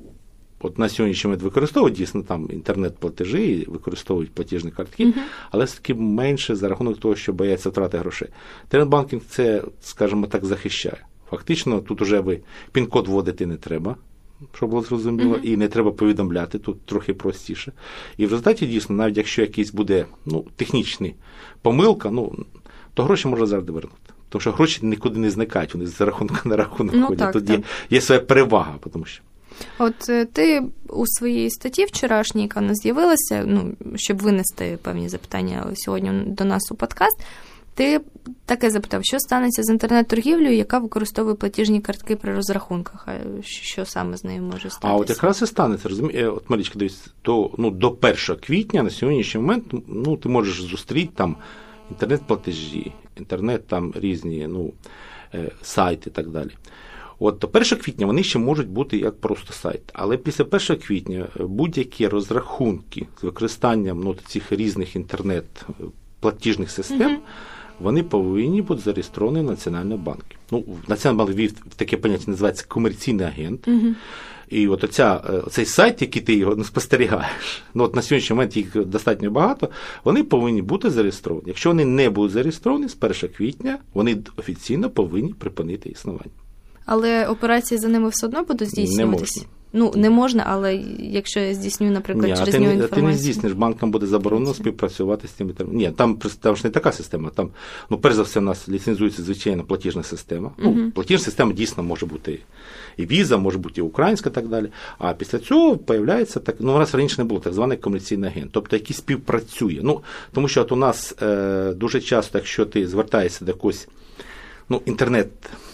от на сьогоднішній момент використовують дійсно там інтернет-платежі, використовують платіжні картки, uh-huh. але все-таки менше за рахунок того, що бояться втрати грошей. Інтернет-банкінг це, скажімо так, захищає. Фактично, тут уже ви пін-код вводити не треба, щоб було зрозуміло, uh-huh. і не треба повідомляти, тут трохи простіше. І в результаті, дійсно, навіть якщо якийсь буде ну, технічна помилка, ну, то гроші можна завжди вернути. Тому що гроші нікуди не зникають, вони з рахунку на рахунок ну, ходять. Так, тут так. Є, є своя перевага, тому що. От ти у своїй статті вчорашній, яка в нас з'явилася, ну, щоб винести певні запитання сьогодні до нас у подкаст, Ти таке запитав, що станеться з інтернет-торгівлею, яка використовує платіжні картки при розрахунках? А що саме з нею може статися? А от якраз і станеться, розумієш, от, Марічка, дивись, то, ну, до першого квітня на сьогоднішній момент, ну, ти можеш зустріти там інтернет-платежі, інтернет там різні, ну, сайти і так далі. От до першого квітня вони ще можуть бути як просто сайт. Але після першого квітня будь-які розрахунки з використанням, ну, цих різних інтернет-платіжних систем, mm-hmm. вони повинні бути зареєстровані в Національному банку. Ну, Національний банк ввів таке поняття, називається комерційний агент. Mm-hmm. І от оця, цей сайт, який ти його ну, спостерігаєш, ну, от на сьогоднішній момент їх достатньо багато, вони повинні бути зареєстровані. Якщо вони не будуть зареєстровані, з першого квітня вони офіційно повинні припинити існування. Але операції за ними все одно будуть здійснюватися? Не можна. Ну, не можна, але якщо я здійсню, наприклад, Ні, через ти, нього інформацію. Ти не здійсниш, банкам буде заборонено співпрацювати з тими. Ні, там, там ж не така система. Там, ну, перш за все, у нас ліцензується звичайно платіжна система. Uh-huh. Ну, платіжна система дійсно може бути і віза, може бути і українська, і так далі. А після цього появляється так, ну, у нас раніше не було так званий комерційний агент, тобто який співпрацює. Ну, тому що от у нас е, дуже часто, якщо ти звертаєшся до якогось, ну, інтернет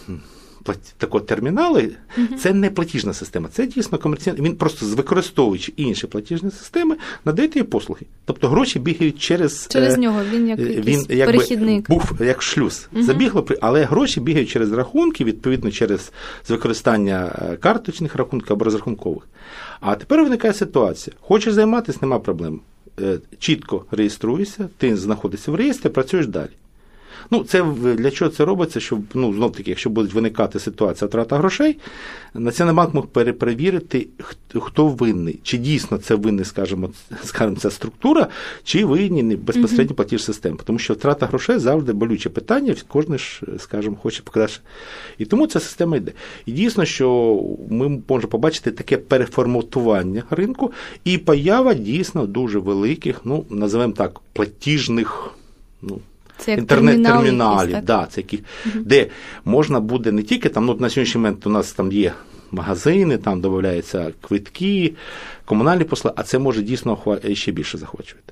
такого терміналу, uh-huh. це не платіжна система, це дійсно комерційна. Він просто, використовуючи інші платіжні системи, надає ті послуги. Тобто гроші бігають через... Через е, нього, він як він, перехідник. Був як шлюз. Uh-huh. Забігло, але гроші бігають через рахунки, відповідно, через з використання карточних рахунків або розрахункових. А тепер виникає ситуація. Хочеш займатися, нема проблем. Чітко реєструєшся, ти знаходишся в реєстрі, працюєш далі. Ну, це для чого це робиться, щоб, ну, знов-таки, якщо буде виникати ситуація втрата грошей, Національний банк мог перепровірити, хто винний. Чи дійсно це винний, скажімо, скажімо, ця структура, чи винні безпосередньо платіж системи. Тому що втрата грошей завжди болюче питання, кожен ж, скажімо, хоче показати. І тому ця система йде. І дійсно, що ми можемо побачити таке переформатування ринку і поява дійсно дуже великих, ну, називаємо так, платіжних, ну, інтернет-терміналів, да, це які, uh-huh. де можна буде не тільки там, ну, на сьогоднішній момент у нас там є магазини, там додаються квитки, комунальні послуги, а це може дійсно ще більше захвачувати.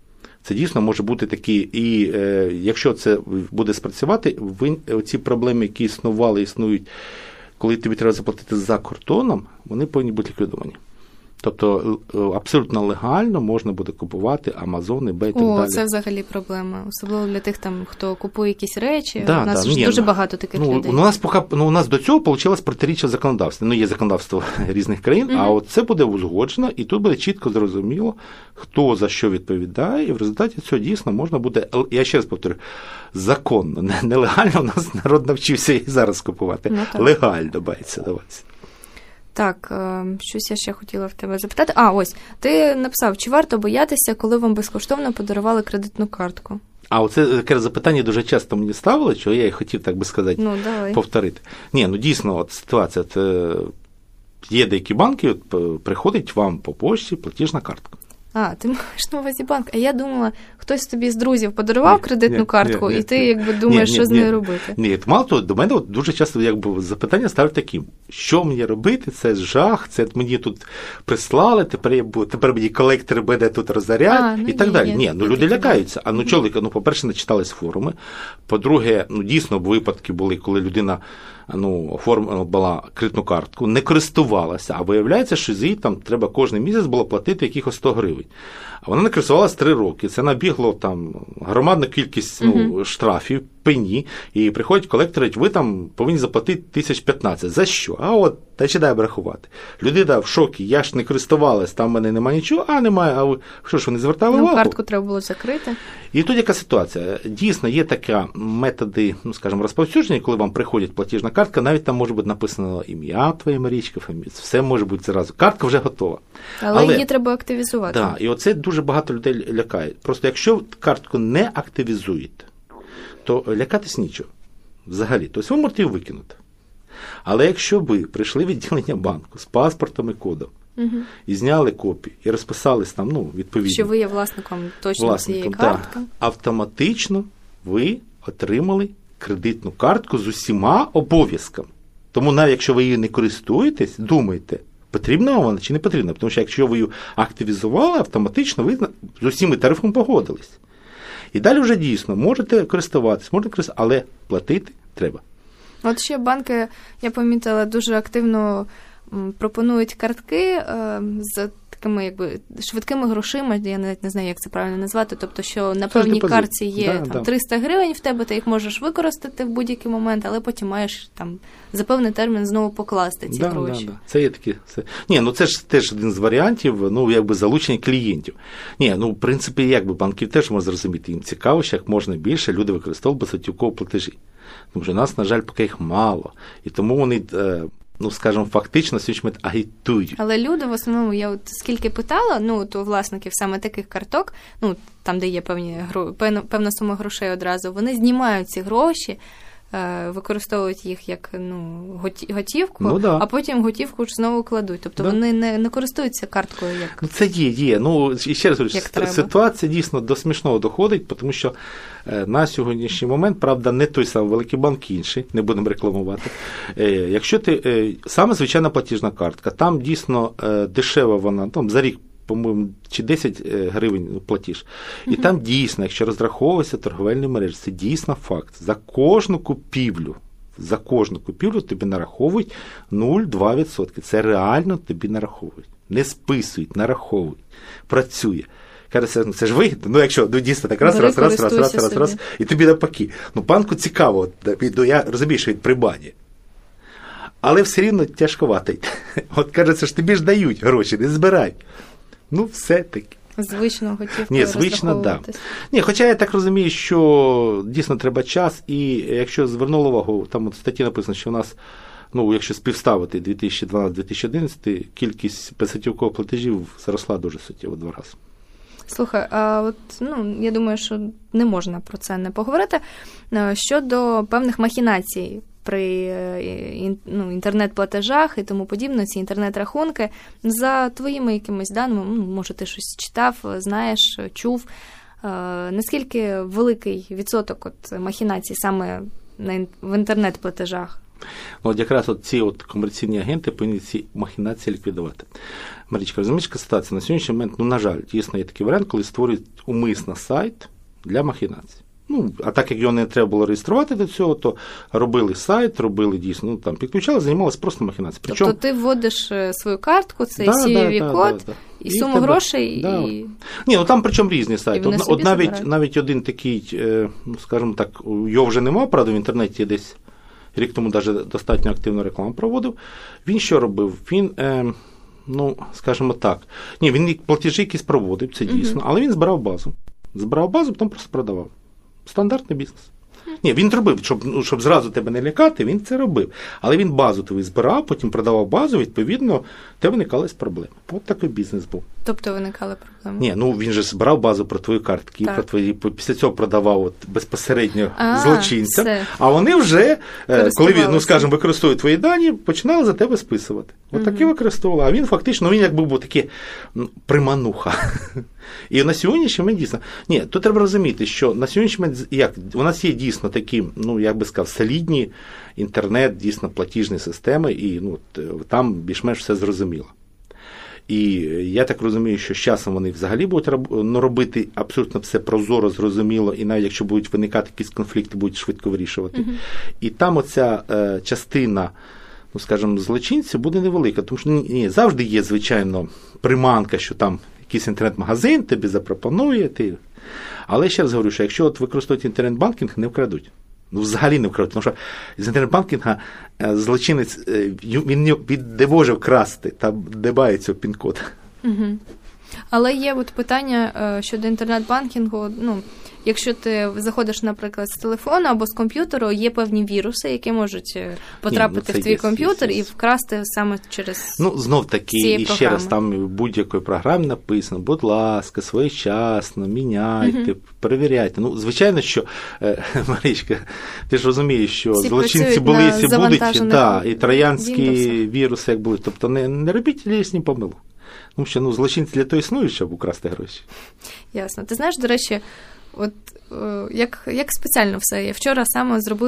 Це дійсно може бути такі, і е, якщо це буде спрацювати, ви, ці проблеми, які існували, існують, коли тобі треба заплатити за кордоном, вони повинні бути ліквідовані. Тобто абсолютно легально можна буде купувати Amazon, eBay і так О, далі. це взагалі проблема. Особливо для тих, там, хто купує якісь речі. Да, у нас да, ж ні, дуже багато таких ну, людей. У нас, поки, ну, у нас до цього вийшло протиріччя законодавства. Ну, є законодавство різних країн, mm-hmm. а от це буде узгоджено, і тут буде чітко зрозуміло, хто за що відповідає, і в результаті цього дійсно можна буде, я ще раз повторю, законно, нелегально у нас народ навчився і зараз купувати. Ну, легально мається даватися. Так, щось я ще хотіла в тебе запитати. А, ось, ти написав, чи варто боятися, коли вам безкоштовно подарували кредитну картку? А оце таке запитання дуже часто мені ставили, що я і хотів, так би сказати, ну, повторити. Ні, ну дійсно, от ситуація, це є деякі банки, от, приходить вам по пошті платіжна картка. А, ти маєш на увазі банк. А я думала, хтось тобі з друзів подарував ні, кредитну ні, картку, ні, ні, і ти якби думаєш, ні, що ні, з нею ні, робити. Ні, мало того, до мене от дуже часто якби запитання ставлять таким: що мені робити? Це жах, це мені тут прислали, тепер я буду, тепер мені колектори мене тут розорять ну, і так ні, далі. Ні, ні ну люди лякаються. А ну чоловіка, ну, по-перше, не читались форуми. По-друге, ну дійсно випадки були, коли людина ну, оформила кредитну картку, не користувалася, а виявляється, що з її там треба кожен місяць було платити якихось сто гривень. А вона не користувалася три роки. Це набігло там громадна кількість ну, uh-huh. штрафів, пені, і приходять колектори, ви там повинні заплатити тисяч п'ятнадцять. За що? А от, починає рахувати. Людина в шокі, я ж не користувалась, там в мене немає нічого, а немає, а ви що ж, вони звертали ну, увагу? Картку треба було закрити. І тут яка ситуація? Дійсно, є такі методи, ну, скажімо, розповсюдження, коли вам приходить платіжна картка, навіть там може бути написано ім'я твоє, Марічка, фамілія, все може бути зразу. Картка вже готова. Але, Але її треба активізувати. Так, да, і оце дуже багато людей лякає. Просто якщо картку не активізуєте, то лякатись нічого взагалі. Тобто ви можете її викинути. Але якщо ви прийшли в відділення банку з паспортом і кодом, угу. і зняли копії, і розписались там, ну, відповідно. Що ви є власником точно власником, цієї картки. Так, автоматично ви отримали кредитну картку з усіма обов'язками. Тому навіть якщо ви її не користуєтесь, думайте, потрібна вона чи не потрібна. Тому що якщо ви її активізували, автоматично ви з усіма тарифами погодились. І далі вже дійсно можете користуватись, можете користуватись, але платити треба. От ще банки, я помітила, дуже активно пропонують картки е, з такими якби швидкими грошима, я навіть не знаю, як це правильно назвати, тобто, що на певній картці є да, там, да. триста гривень в тебе, ти їх можеш використати в будь-який момент, але потім маєш там за певний термін знову покласти ці да, гроші. Да, да. Це є такі. Це... Ні, ну це ж теж один з варіантів, ну якби залучення клієнтів. Ні, ну в принципі, якби банків теж можна зрозуміти, їм цікаво, що як можна більше люди використовують безготівкові платежі. Тому що у нас, на жаль, поки їх мало. І тому вони, ну, скажімо, фактично сьогодні агітують. Але люди, в основному, я от скільки питала, ну, то власників саме таких карток, ну, там, де є певні, певна сума грошей одразу, вони знімають ці гроші, використовують їх як, ну, готівку, ну, да. а потім готівку ж знову кладуть. Тобто да. вони не, не користуються карткою як ну, це є, є. Ну, і ще раз говорю, ситуація дійсно до смішного доходить, тому що на сьогоднішній момент, правда, не той самий великий банк, інший, не будемо рекламувати. Якщо ти, саме звичайна платіжна картка, там дійсно дешева вона, там за рік, по-моєму, чи десять гривень платіж. І uh-huh. там дійсно, якщо розраховуватися торговельні мережі, це дійсно факт. За кожну купівлю, за кожну купівлю тобі нараховують нуль цілих два десятих відсотка. Це реально тобі нараховують. Не списують, нараховують. Працює. Каже, це ж вигідно. Ну, якщо ну, дійсно так раз, раз, раз, раз, раз, раз, раз, і тобі навпаки. Ну, банку цікаво, я розумію, що від придбання. Але все рівно тяжковато. От, каже, це ж тобі ж дають гроші, не збирай. Ну, все-таки. Звично готівкою Ні, звично, да. Ні, хоча я так розумію, що дійсно треба час, і якщо звернули увагу, там от в статті написано, що у нас, ну, якщо співставити дві тисячі дванадцятий - дві тисячі одинадцятий, кількість безготівкових платежів зросла дуже суттєво, два рази. Слухай, а от, ну, я думаю, що не можна про це не поговорити. Щодо певних махінацій при ну, інтернет-платежах і тому подібне, ці інтернет-рахунки, за твоїми якимись даними, ну, може, ти щось читав, знаєш, чув, е, наскільки великий відсоток от махінацій саме на, в інтернет-платежах? Ну, от якраз от ці от комерційні агенти повинні ці махінації ліквідувати. Марічка, розумієш, яка ситуація? На сьогоднішній момент, ну, на жаль, дійсно є такий варіант, коли створюють умисно сайт для махінацій. Ну, а так як його не треба було реєструвати до цього, то робили сайт, робили дійсно, ну, там, підключали, займалися просто махінацією. Причому... Тобто ти вводиш свою картку, цей да, сі ві ві-код, да, да, да. і, і суму тебе... грошей, да. і... Ні, ну там причому різні сайти. Од, од, навіть, навіть один такий, ну, скажімо так, його вже нема, правда, в інтернеті десь рік тому навіть достатньо активну рекламу проводив. Він що робив? Він, е, ну, скажімо так, ні, він платежі якісь проводив, це дійсно, uh-huh. але він збирав базу. Збирав базу, потім просто продавав. Стандартний бізнес. Ні, він робив, щоб, ну, щоб зразу тебе не лякати, він це робив. Але він базу тобі збирав, потім продавав базу, відповідно, те виникали проблеми. От такий бізнес був. Тобто виникали проблеми? Ні, ну він же збирав базу про твої картки, про твої, після цього продавав от, безпосередньо а, злочинцям, все. А вони вже, коли, ну, скажімо, використовують твої дані, починали за тебе списувати. От угу. такі використовували. А він фактично, він якби був такий ну, примануха. І на сьогоднішній момент дійсно, ні, тут треба розуміти, що на сьогоднішній момент, як, у нас є дійсно такі, ну, як би сказав, солідні інтернет, дійсно платіжні системи, і ну, там більш-менш все зрозуміло. І я так розумію, що з часом вони взагалі будуть робити абсолютно все прозоро, зрозуміло, і навіть якщо будуть виникати якісь конфлікти, будуть швидко вирішувати. Uh-huh. І там оця е, частина, ну, скажімо, злочинців буде невелика, тому що ні, завжди є, звичайно, приманка, що там якийсь інтернет-магазин тобі запропонує. Ти... Але ще раз говорю, що якщо от використовують інтернет-банкінг, не вкрадуть. Ну, взагалі не вкрадуть, тому що з інтернет-банкінга злочинець, він не може вкрасти, там немає цього пін-коду. Угу. Але є от питання щодо інтернет-банкінгу, ну, якщо ти заходиш, наприклад, з телефону або з комп'ютеру, є певні віруси, які можуть потрапити Ні, ну, в твій є, комп'ютер є, є. і вкрасти саме через Ну, знов таки, і ще раз, там в будь-якій програмі написано, будь ласка, своєчасно, міняйте, угу. перевіряйте. Ну, звичайно, що, Марічка, ти ж розумієш, що всі злочинці були і будуть, да, і троянські Windows. Віруси, як були. Тобто не, не робіть лісні помилок. Тому що, ну, злочинці для того існують, щоб украсти гроші. Ясно. Ти знаєш, до речі, от як, як спеціально все. Я вчора саме зробила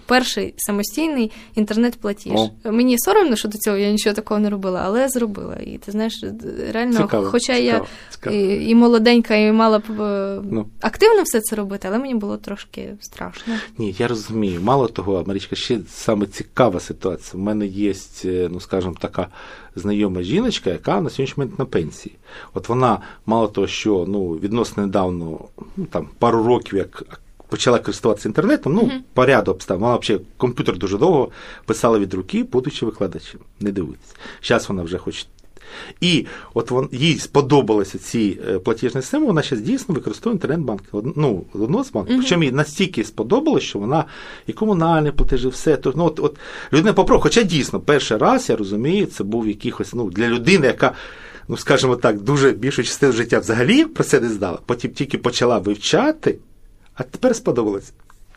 перший самостійний інтернет-платіж. О. Мені соромно, що до цього я нічого такого не робила, але я зробила. І ти знаєш, реально, цікаво, хоча цікаво, я цікаво. І, і молоденька, і мала б ну. активно все це робити, але мені було трошки страшно. Ні, я розумію. Мало того, Марічка, ще саме цікава ситуація. У мене є, ну, скажімо, така знайома жіночка, яка на сьогоднішній момент на пенсії. От вона, мало того, що ну, відносно недавно, ну, там, пару років, як почала користуватися інтернетом, ну, uh-huh. по ряду обставин. Вона взагалі комп'ютер дуже довго писала від руки, будучи викладачем. Не дивитися. Зараз вона вже хоче. І от вон, їй сподобалися ці платіжні системи, вона зараз дійсно використовує інтернет-банкінг. Ну, одного з банків. Uh-huh. Причому їй настільки сподобалось, що вона і комунальні платежі, все. То, ну, от, от, людина попробувала. Хоча дійсно, перший раз, я розумію, це був якихось, ну, для людини, яка, ну, скажімо так, дуже більшу частину життя взагалі про це не знала. Потім тільки почала вивчати, а тепер сподобалося.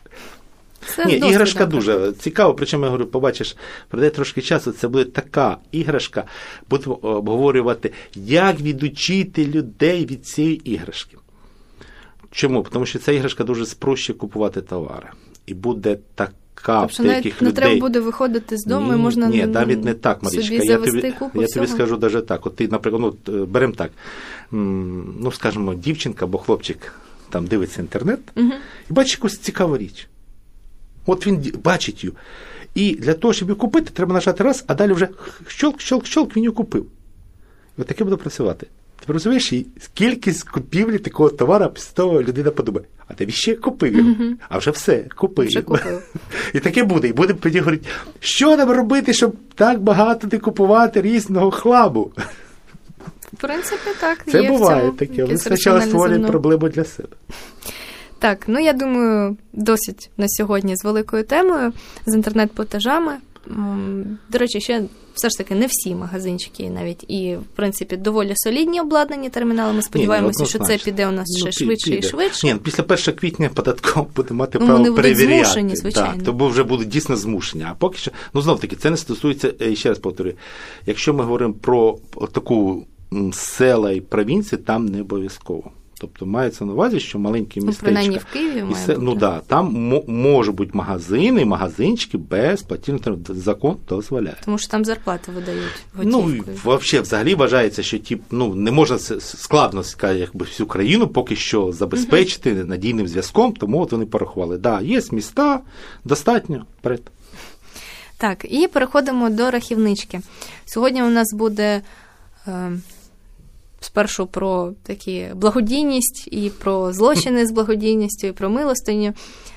Це Ні, іграшка добре. Дуже цікава, причому я говорю, побачиш, пройде трошки часу, це буде така іграшка, будемо обговорювати, як відучити людей від цієї іграшки. Чому? Тому що ця іграшка дуже спрощує купувати товари. І буде така тобто в деяких не людей... треба буде виходити з дому, ні, і можна ні, навіть не так, Марічка. собі я завести тобі, купу Я всього. тобі скажу навіть так. От ти, наприклад, ну, беремо так, ну, скажімо, дівчинка або хлопчик там дивиться інтернет, угу. і бачить якусь цікаву річ. От він бачить її. І для того, щоб її купити, треба нажати раз, а далі вже щолк, щолк, щолк, він її купив. І от таке буде працювати. Ти розумієш, кількість купівлі такого товару, після того людина подумає, а ти ще купив його, mm-hmm. а вже все, купив. Вже купив. І таке буде. І буде тоді говорити, що нам робити, щоб так багато не купувати різного хламу. В принципі, так. Це є буває в цьому таке. Ви спочатку створюєте проблему для себе. Так, ну я думаю, досить на сьогодні з великою темою, з інтернет-платежами. До речі, ще все ж таки не всі магазинчики навіть і, в принципі, доволі солідні обладнані термінали. Ми сподіваємося, що це піде у нас ще ну, швидше піде. і швидше. Ні, після першого квітня податком буде мати ну, право вони перевіряти. Вони будуть змушені, звичайно. Так, тому вже будуть дійсно змушені. А поки що, ну, знов-таки, це не стосується, ще раз повторюю, якщо ми говоримо про таку села і провінції, там не обов'язково. Тобто мається на увазі, що маленькі містечка... Ну, принаймні в Києві має все, бути. Ну, да, там м- можуть бути магазини, магазинчики без платіжного, закон дозволяє. Тому що там зарплати видають готівкою. Ну, взагалі, взагалі вважається, що тип, ну, не можна складно сказати, якби всю країну поки що забезпечити uh-huh. надійним зв'язком, тому от вони порахували. Да, є міста, достатньо, вперед. Так, і переходимо до рахівнички. Сьогодні у нас буде... Е- Спершу про такі благодійність, і про злочини з благодійністю, і про милостиню.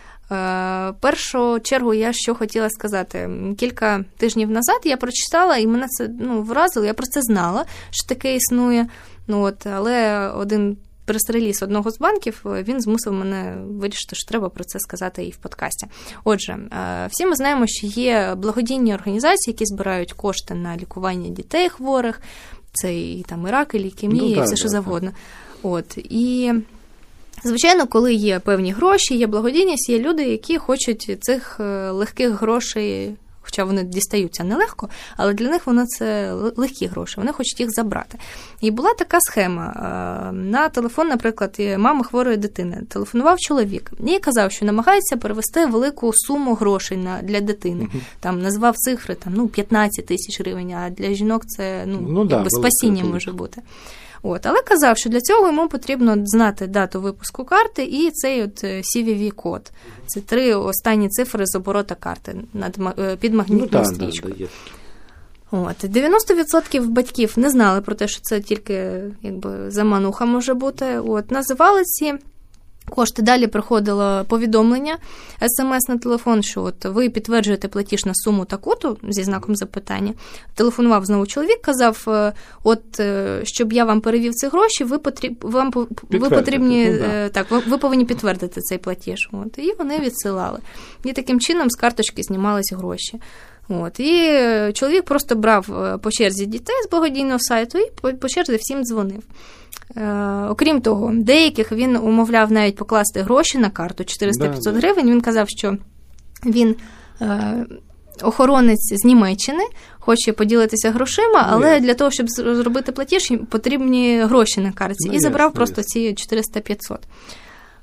В першу чергу я що хотіла сказати. Кілька тижнів назад я прочитала, і мене це ну, вразило, я про це знала, що таке існує. Ну, от, але один прес-реліз одного з банків, він змусив мене вирішити, що треба про це сказати і в подкасті. Отже, всі ми знаємо, що є благодійні організації, які збирають кошти на лікування дітей хворих. Це і там і рак, і лейкемія, ну, і все, що так, завгодно. От. І, звичайно, коли є певні гроші, є благодійність, є люди, які хочуть цих легких грошей, хоча вони дістаються нелегко, але для них воно це легкі гроші, вони хочуть їх забрати. І була така схема. На телефон, наприклад, мами хворої дитини телефонував чоловік і казав, що намагається перевести велику суму грошей на, для дитини. Uh-huh. Там назвав цифри там, ну, п'ятнадцять тисяч гривень, а для жінок це ну, ну, якби да, спасіння може бути. От, але казав, що для цього йому потрібно знати дату випуску карти і цей от сі ві ві-код. Це три останні цифри з оборота карти над, під магнітною ну, стрічкою. Да, да, от, дев'яносто відсотків батьків не знали про те, що це тільки якби, замануха може бути. От, називали ці кошти. Далі приходило повідомлення, смс на телефон, що от ви підтверджуєте платіж на суму таку-то, зі знаком запитання. Телефонував знову чоловік, казав, от, щоб я вам перевів ці гроші, ви, потріб, вам, ви потрібні, ну, да. так, ви, ви повинні підтвердити цей платіж. От, і вони відсилали. І таким чином з карточки знімались гроші. От, і чоловік просто брав по черзі дітей з благодійного сайту і по, по черзі всім дзвонив. Е, окрім того, деяких він умовляв навіть покласти гроші на карту чотириста-п'ятсот да, гривень. Він казав, що він е, охоронець з Німеччини, хоче поділитися грошима, але yes. для того, щоб зробити платіж, потрібні гроші на картці. No, і забрав yes, просто yes. ці чотириста-п'ятсот.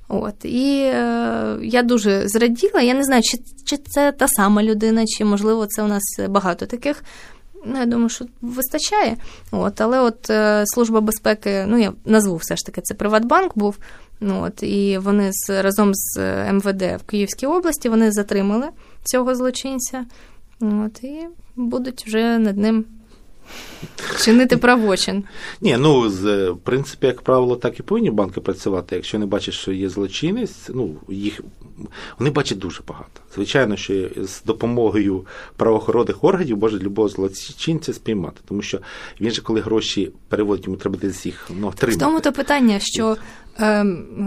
От, і е, я дуже зраділа. Я не знаю, чи, чи це та сама людина, чи, можливо, це у нас багато таких. Ну, я думаю, що вистачає. От, але от е, Служба безпеки, ну, я назву все ж таки, це Приватбанк був. Ну, от, і вони з, разом з ем ве де в Київській області, вони затримали цього злочинця. От, і будуть вже над ним чинити правочин. Ні, ну, з, в принципі, як правило, так і повинні банки працювати. Якщо не бачать, що є злочинець, ну, їх, вони бачать дуже багато. Звичайно, що з допомогою правоохоронних органів може любого злочинця спіймати, тому що він же, коли гроші переводить, йому треба десь їх, ну, отримати. В тому-то питання, що е, е,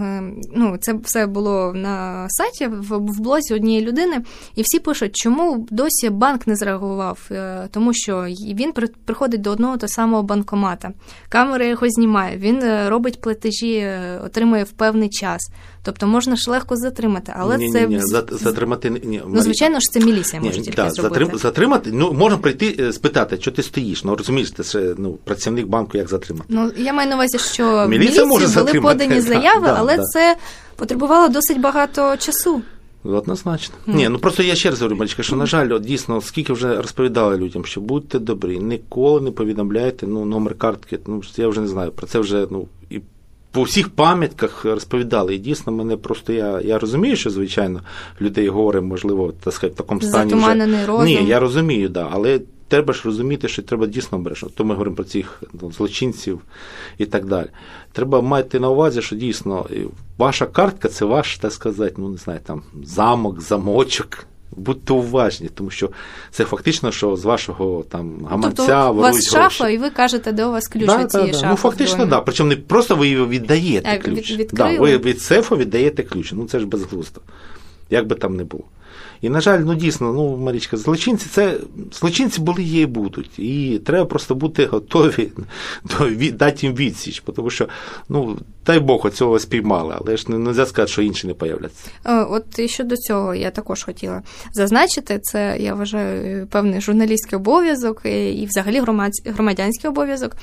ну, це все було на сайті, в, в блозі однієї людини, і всі пишуть, чому досі банк не зреагував, е, тому що він при, приходить до одного того самого банкомата, камера його знімає, він робить платежі, отримує в певний час. Тобто можна ж легко затримати, але ні, це... Ні, ні, затримати... Ні, ну, звичайно ж, це міліція може ні, тільки да, зробити. Затримати, ну, можна прийти, спитати, що ти стоїш, ну, розумієш, ти ще, ну, працівник банку, як затримати. Ну, я маю на увазі, що в міліція міліції були подані да, заяви, да, але да. це потребувало досить багато часу. Однозначно. Mm. Ні, ну просто я ще раз говорю, Марічка, що, на жаль, от, дійсно, скільки вже розповідали людям, що будьте добрі, ніколи не повідомляйте, ну, номер картки, ну, я вже не знаю, про це вже, ну, і по всіх пам'ятках розповідали, і дійсно мене просто, я, я розумію, що, звичайно, людей горе, можливо, так сказати, в такому стані затуманений розум. Ні, я розумію, да, але треба ж розуміти, що треба дійсно обережно. То ми говоримо про цих, ну, злочинців і так далі. Треба мати на увазі, що дійсно ваша картка – це ваш, так сказати, ну, не знаю, там, замок, замочок. Будьте уважні, тому що це фактично, що з вашого там гаманця тобто, ворують гроші. У вас шафа, гроші. і ви кажете, де у вас ключ да, від цієї да, шафи. Ну, фактично, так. Да. Причому не просто ви його віддаєте а, ключ. Від, да, ви від сейфу віддаєте ключ. Ну, це ж безглуздо. Як би там не було. І, на жаль, ну, дійсно, ну, Марічка, злочинці, це, злочинці були, є і будуть. І треба просто бути готові до, дати їм відсіч, тому що, ну, дай Бог, цього спіймали, але ж не можна сказати, що інші не появляться. От і щодо цього я також хотіла зазначити, це, я вважаю, певний журналістський обов'язок і взагалі громадянський обов'язок.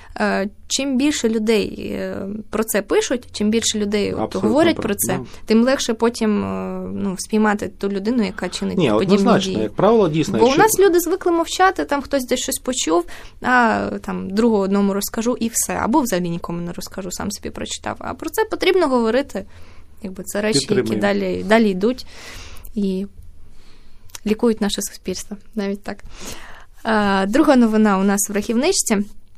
Чим більше людей про це пишуть, чим більше людей от, говорять про це, ну, тим легше потім, ну, спіймати ту людину, яка чинить ні, подібні однозначно, дії. Як правило, дійсно. Бо якщо... у нас люди звикли мовчати, там хтось десь щось почув, а там другу одному розкажу і все. Або взагалі нікому не розкажу, сам собі прочитав. А про це потрібно говорити. Якби це речі, які далі, далі йдуть і лікують наше суспільство. Навіть так. А, друга новина у нас в рахівничці.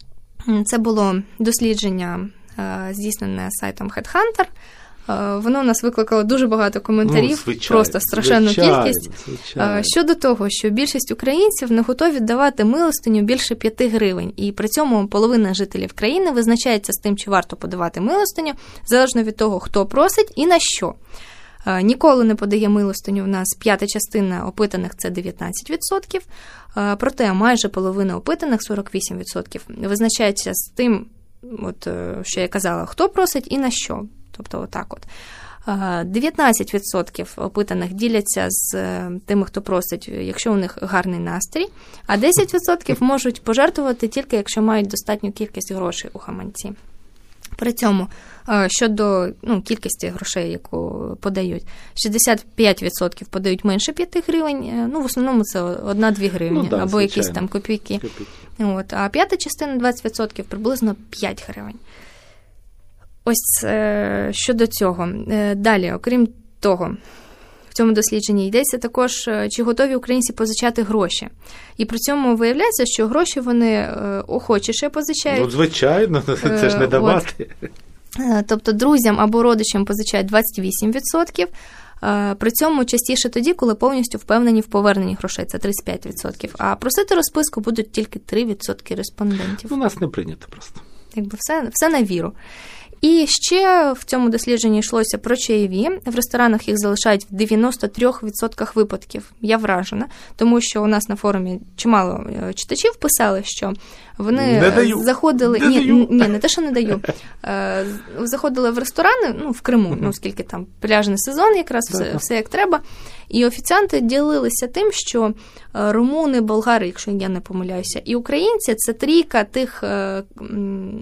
Це було дослідження, здійснене сайтом HeadHunter. Воно у нас викликало дуже багато коментарів, ну, звичайно, просто страшенну звичайно, кількість. Звичайно. Щодо того, що більшість українців не готові давати милостиню більше п'яти гривень. І при цьому половина жителів країни визначається з тим, чи варто подавати милостиню, залежно від того, хто просить і на що. Ніколи не подає милостиню в нас п'ята частина опитаних – це дев'ятнадцять відсотків, проте майже половина опитаних – сорок вісім відсотків. Визначається з тим, от, що я казала, хто просить і на що. Тобто отак от. дев'ятнадцять відсотків опитаних діляться з тими, хто просить, якщо у них гарний настрій, а десять відсотків можуть пожертвувати тільки, якщо мають достатню кількість грошей у гаманці. При цьому, щодо, ну, кількості грошей, яку подають, шістдесят п'ять відсотків подають менше п'яти гривень, ну, в основному це одна-дві гривні, ну, да, або звичайно. Якісь там копійки. Копійки. От, а п'ята частина, двадцять відсотків, приблизно п'ять гривень. Ось е, щодо цього. Е, далі, окрім того, в цьому дослідженні йдеться також, чи готові українці позичати гроші. І при цьому виявляється, що гроші вони е, охочіше позичають. Ну, звичайно, це ж не давати. От. Тобто друзям або родичам позичають двадцять вісім відсотків, е, при цьому частіше тоді, коли повністю впевнені в поверненні грошей, це тридцять п'ять відсотків. А просити розписку будуть тільки три відсотки респондентів. У нас не прийнято просто. Якби все, все на віру. І ще в цьому дослідженні йшлося про чаєві. В ресторанах їх залишають в дев'яносто три відсотки випадків. Я вражена, тому що у нас на форумі чимало читачів писали, що вони заходили... Не ні, даю. ні, не те, що не даю. Заходили в ресторани, ну, в Криму, uh-huh. ну, оскільки там пляжний сезон якраз, все, uh-huh. все як треба. І офіціанти ділилися тим, що румуни, болгари, якщо я не помиляюся, і українці – це трійка тих...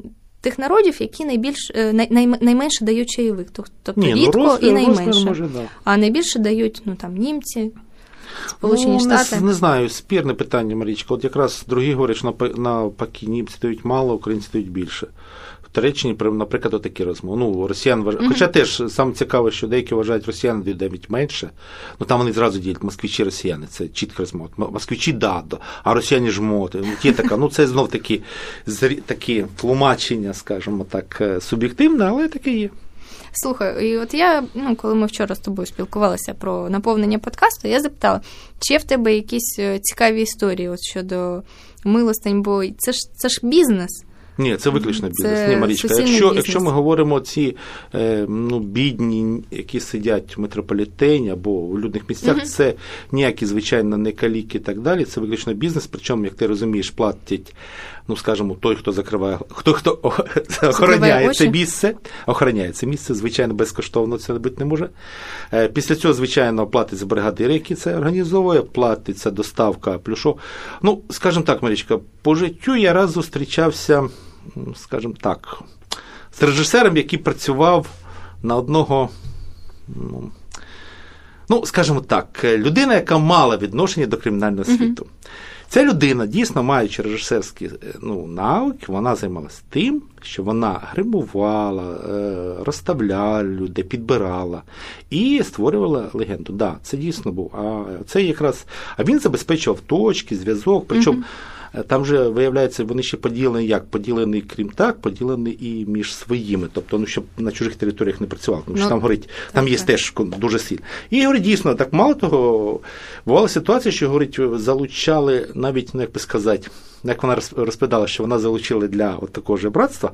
тих народів, які найбільш, най, най, найменше дають чайових. Тобто Ні, рідко ну, розмір, і найменше. Розмір може, да. А найбільше дають, ну, там, німці, Сполучені ну, Штати. Не, не знаю, спірне питання, Марічка. От якраз другі говорять, що навпаки, німці дають мало, українці дають більше. В Туреччині, наприклад, отакі розмови. Ну, росіян вважають. Mm-hmm. Хоча теж саме цікаве, що деякі вважають, росіяни дають менше. Ну, там вони зразу ділять москвичі, росіяни. Це чітко розмова. Москвичі – да, а росіяни – жмоти. Є така, ну, це знов такі, такі тлумачення, скажімо так, суб'єктивне, але таке є. Слухай, і от я, ну, коли ми вчора з тобою спілкувалися про наповнення подкасту, я запитала, чи є в тебе якісь цікаві історії от щодо милостинь, бо це ж, це ж бізнес. Ні, це виключно бізнес. Ні, Марічка, якщо, якщо ми говоримо ці е, ну, бідні, які сидять в метрополітені або в людних місцях, uh-huh. це ніякі, звичайно, не каліки і так далі, це виключно бізнес, причому, як ти розумієш, платять, ну, скажімо, той, хто закриває, хто, хто охороняє це місце, охороняє це місце, звичайно, безкоштовно це бути не може. Е, після цього, звичайно, платиться бригадир, який це організовує, платиться доставка плюшов. Ну, скажімо так, Марічка, по життю я раз зустрічався, скажімо так, з режисером, який працював на одного, ну, ну, скажімо так, людина, яка мала відношення до кримінального світу. Uh-huh. Ця людина, дійсно, маючи режисерські, ну, навики, вона займалася тим, що вона гримувала, розставляла людей, підбирала і створювала легенду. Да, це дійсно був. А це якраз, а він забезпечував точки, зв'язок, причому uh-huh. Там вже, виявляється, вони ще поділені як? Поділені, крім так, поділені і між своїми. Тобто, ну, щоб на чужих територіях не працювали. Тому що ну, там, говорить, там є теж дуже сильно. І, говорить, дійсно, так мало того, бувала ситуація, що, говорить, залучали навіть, ну, як би сказати, як вона розповідала, що вона залучила для от такого ж братства.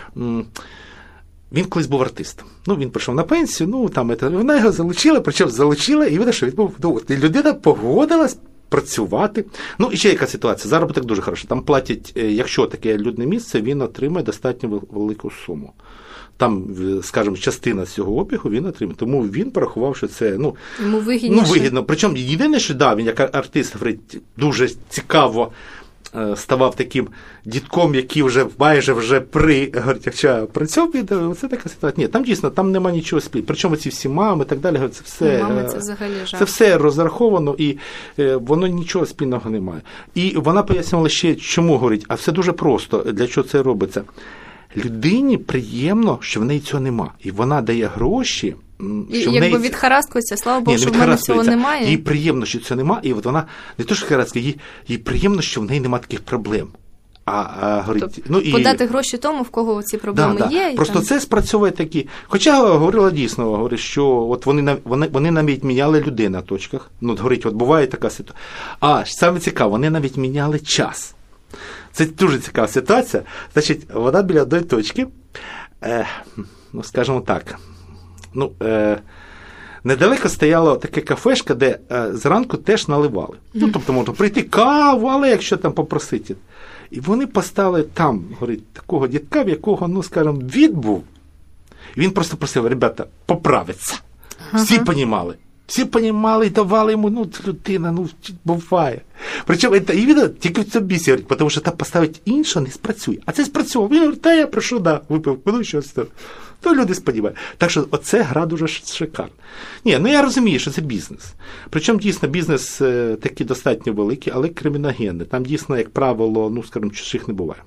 Він колись був артистом. Ну, він прийшов на пенсію, ну, там, вона його залучила, причому залучила, і видно, що він був, ну, людина погодилась працювати. Ну, і ще яка ситуація. Заробіток дуже хороший. Там платять, якщо таке людне місце, він отримає достатньо велику суму. Там, скажімо, частина з цього обігу він отримає. Тому він порахував, що це, ну, йому вигідніше. Ну, вигідно. Причому єдине, що, да, він як артист, говорить, дуже цікаво ставав таким дітком, який вже майже вже при, говорить, якщо при цьому відео, це така ситуація. Ні, там дійсно, там нема нічого спільного. Причому ці всі мами і так далі, це все, мами, це взагалі жах. Це все розраховано і воно нічого спільного немає. І вона пояснювала ще, чому, говорить, а все дуже просто, для чого це робиться. Людині приємно, що в неї цього нема. І вона дає гроші, і що в якби неї... відхарасткується, слава Богу, що в мене цього немає. Їй приємно, що цього немає, і от вона не то, що відхарасткується, їй, їй приємно, що в неї немає таких проблем. А, а, говорить, тобто, ну, і... подати гроші тому, в кого ці проблеми да, є. Да. І просто там... це спрацьовує такі. Хоча говорила дійсно, говорить, що от вони, вони, вони навіть міняли людей на точках. Ну, говорить, от буває така ситуація. А, саме цікаво, вони навіть міняли час. Це дуже цікава ситуація. Значить, вона біля одної точки, е, ну, скажімо так, ну, е, недалеко стояла така кафешка, де е, зранку теж наливали. Ну, тобто, можна прийти каву, але якщо там попросити. І вони поставили там, говорить, такого дітка, в якого, ну, скажімо, від був. І він просто просив, ребята, поправиться. Всі ага. понімали. Всі понімали і давали йому, ну, людина, ну, буває. Причому, і він тільки в цьому бісі, говорить, тому що там поставить інше, не спрацює. А це спрацював. Він говорить, та я прийшов, да, випив, ну, щось там. То люди сподіваються. Так що оце гра дуже шикарна. Ні, ну я розумію, що це бізнес. Причому, дійсно, бізнес е, такий достатньо великий, але криміногенний. Там, дійсно, як правило, ну, скажімо, чужих не буває.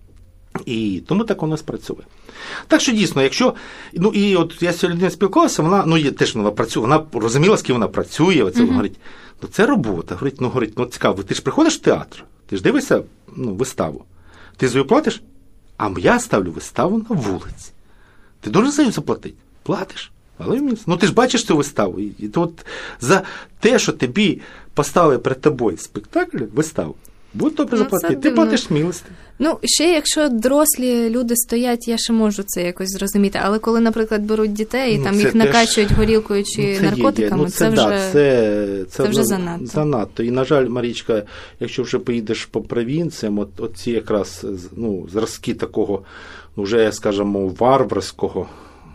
І тому так воно спрацює. Так що, дійсно, якщо, ну, і от я з цією людиною спілкувався, вона, ну, є, теж вона працює, вона розуміла, з ким вона працює, оце, mm-hmm. говорить, ну, це робота, говорить, ну, говорить, ну, цікаво, ти ж приходиш в театр, ти ж дивишся, ну, виставу, ти за нею платиш, а я ставлю виставу на вулиці. Ти дуже за нею заплатити? Платиш. Але ну, ти ж бачиш цю виставу. І, і от за те, що тобі поставили перед тобою спектакль, виставу, будь добре ну, заплатити. Ти платиш милості. Ну, ще якщо дорослі люди стоять, я ще можу це якось зрозуміти. Але коли, наприклад, беруть дітей і ну, там їх накачують теж... горілкою чи ну, наркотиками, ну, це, це, вже, да, це, це, це вже занадто. занадто. І, на жаль, Марічка, якщо вже поїдеш по провінціям, от, от ці якраз ну, зразки такого, вже, скажімо, варварського,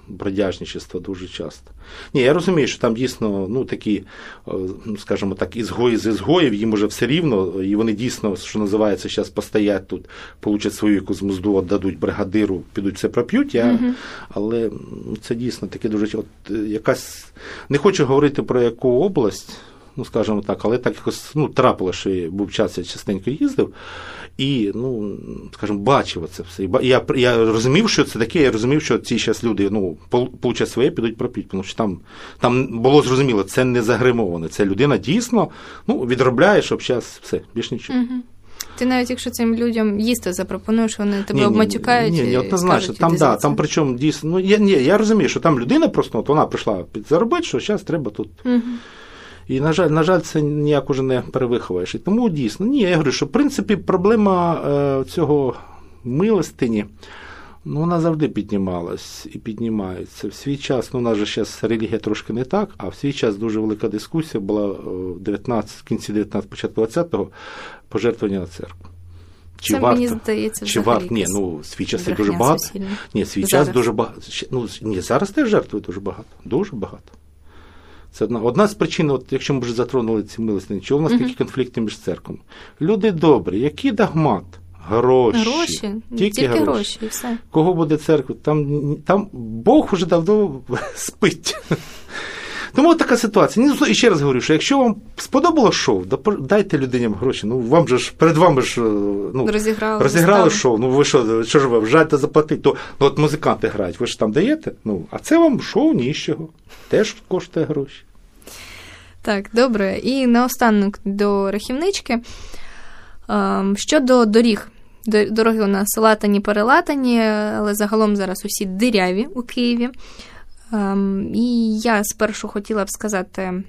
бродяжничество дуже часто. Ні, я розумію, що там дійсно, ну, такі, скажімо так, ізгої з ізгоїв, їм уже все рівно, і вони дійсно, що називається, зараз постоять тут, получать свою якусь мзду, віддадуть бригадиру, підуть все проп'ють, я, mm-hmm. але це дійсно таке дуже, от якась, не хочу говорити про яку область, ну, скажімо так, але так якось, ну, трапило, що був час, я частенько їздив, і, ну, скажімо, бачив це все. І я, я розумів, що це таке, я розумів, що ці зараз люди, ну, получать своє, підуть проп'ють, тому що там, там було зрозуміло, це не загримоване, це людина дійсно, ну, відробляє, щоб зараз все, більш нічого. Угу. Ти навіть, якщо цим людям їсти запропонуєш, вони тебе ні, обматюкають ні, ні, однозначно, там, да, там причому дійсно, ну, я, ні, я розумію, що там людина просто, от вона прийшла підзаробити, що зараз треба тут. Угу. І, на жаль, на жаль, це ніяк уже не перевиховаєш. І тому дійсно, ні, я говорю, що, в принципі, проблема е, цього милостині, ну, вона завжди піднімалась і піднімається. В свій час, ну, у нас же зараз релігія трошки не так, а в свій час дуже велика дискусія була в, дев'ятнадцятому, в кінці дев'ятнадцятого, початку двадцятого пожертвування на церкву. Чи це, варто, мені здається, чи варто, ні, ну, свій час це дуже багато. Ні, свій час дуже багато. Ну, ні, зараз теж жертвує дуже багато, дуже багато. Це одна, одна з причин, от, якщо ми вже затронули ці милостині, чого в нас uh-huh. такі конфлікти між церквами. Люди добрі, який догмат? Гроші. Гроші, тільки, тільки гроші. гроші, і все. Кого буде церква? Там, там Бог вже давно спить. Тому така ситуація. І ще раз говорю, що якщо вам сподобалось шоу, дайте людиням гроші. Ну, вам же ж, перед вами ж, ну, розіграли, розіграли шоу. Ну, ви що, що ж ви, жальте заплатити? То, ну, от музиканти грають, ви ж там даєте? Ну, а це вам шоу ніщого. Теж коштує гроші. Так, добре. І наостанок до рахівнички. Щодо доріг. Дороги у нас латані, перелатані, але загалом зараз усі диряві у Києві. І я спершу хотіла б сказати,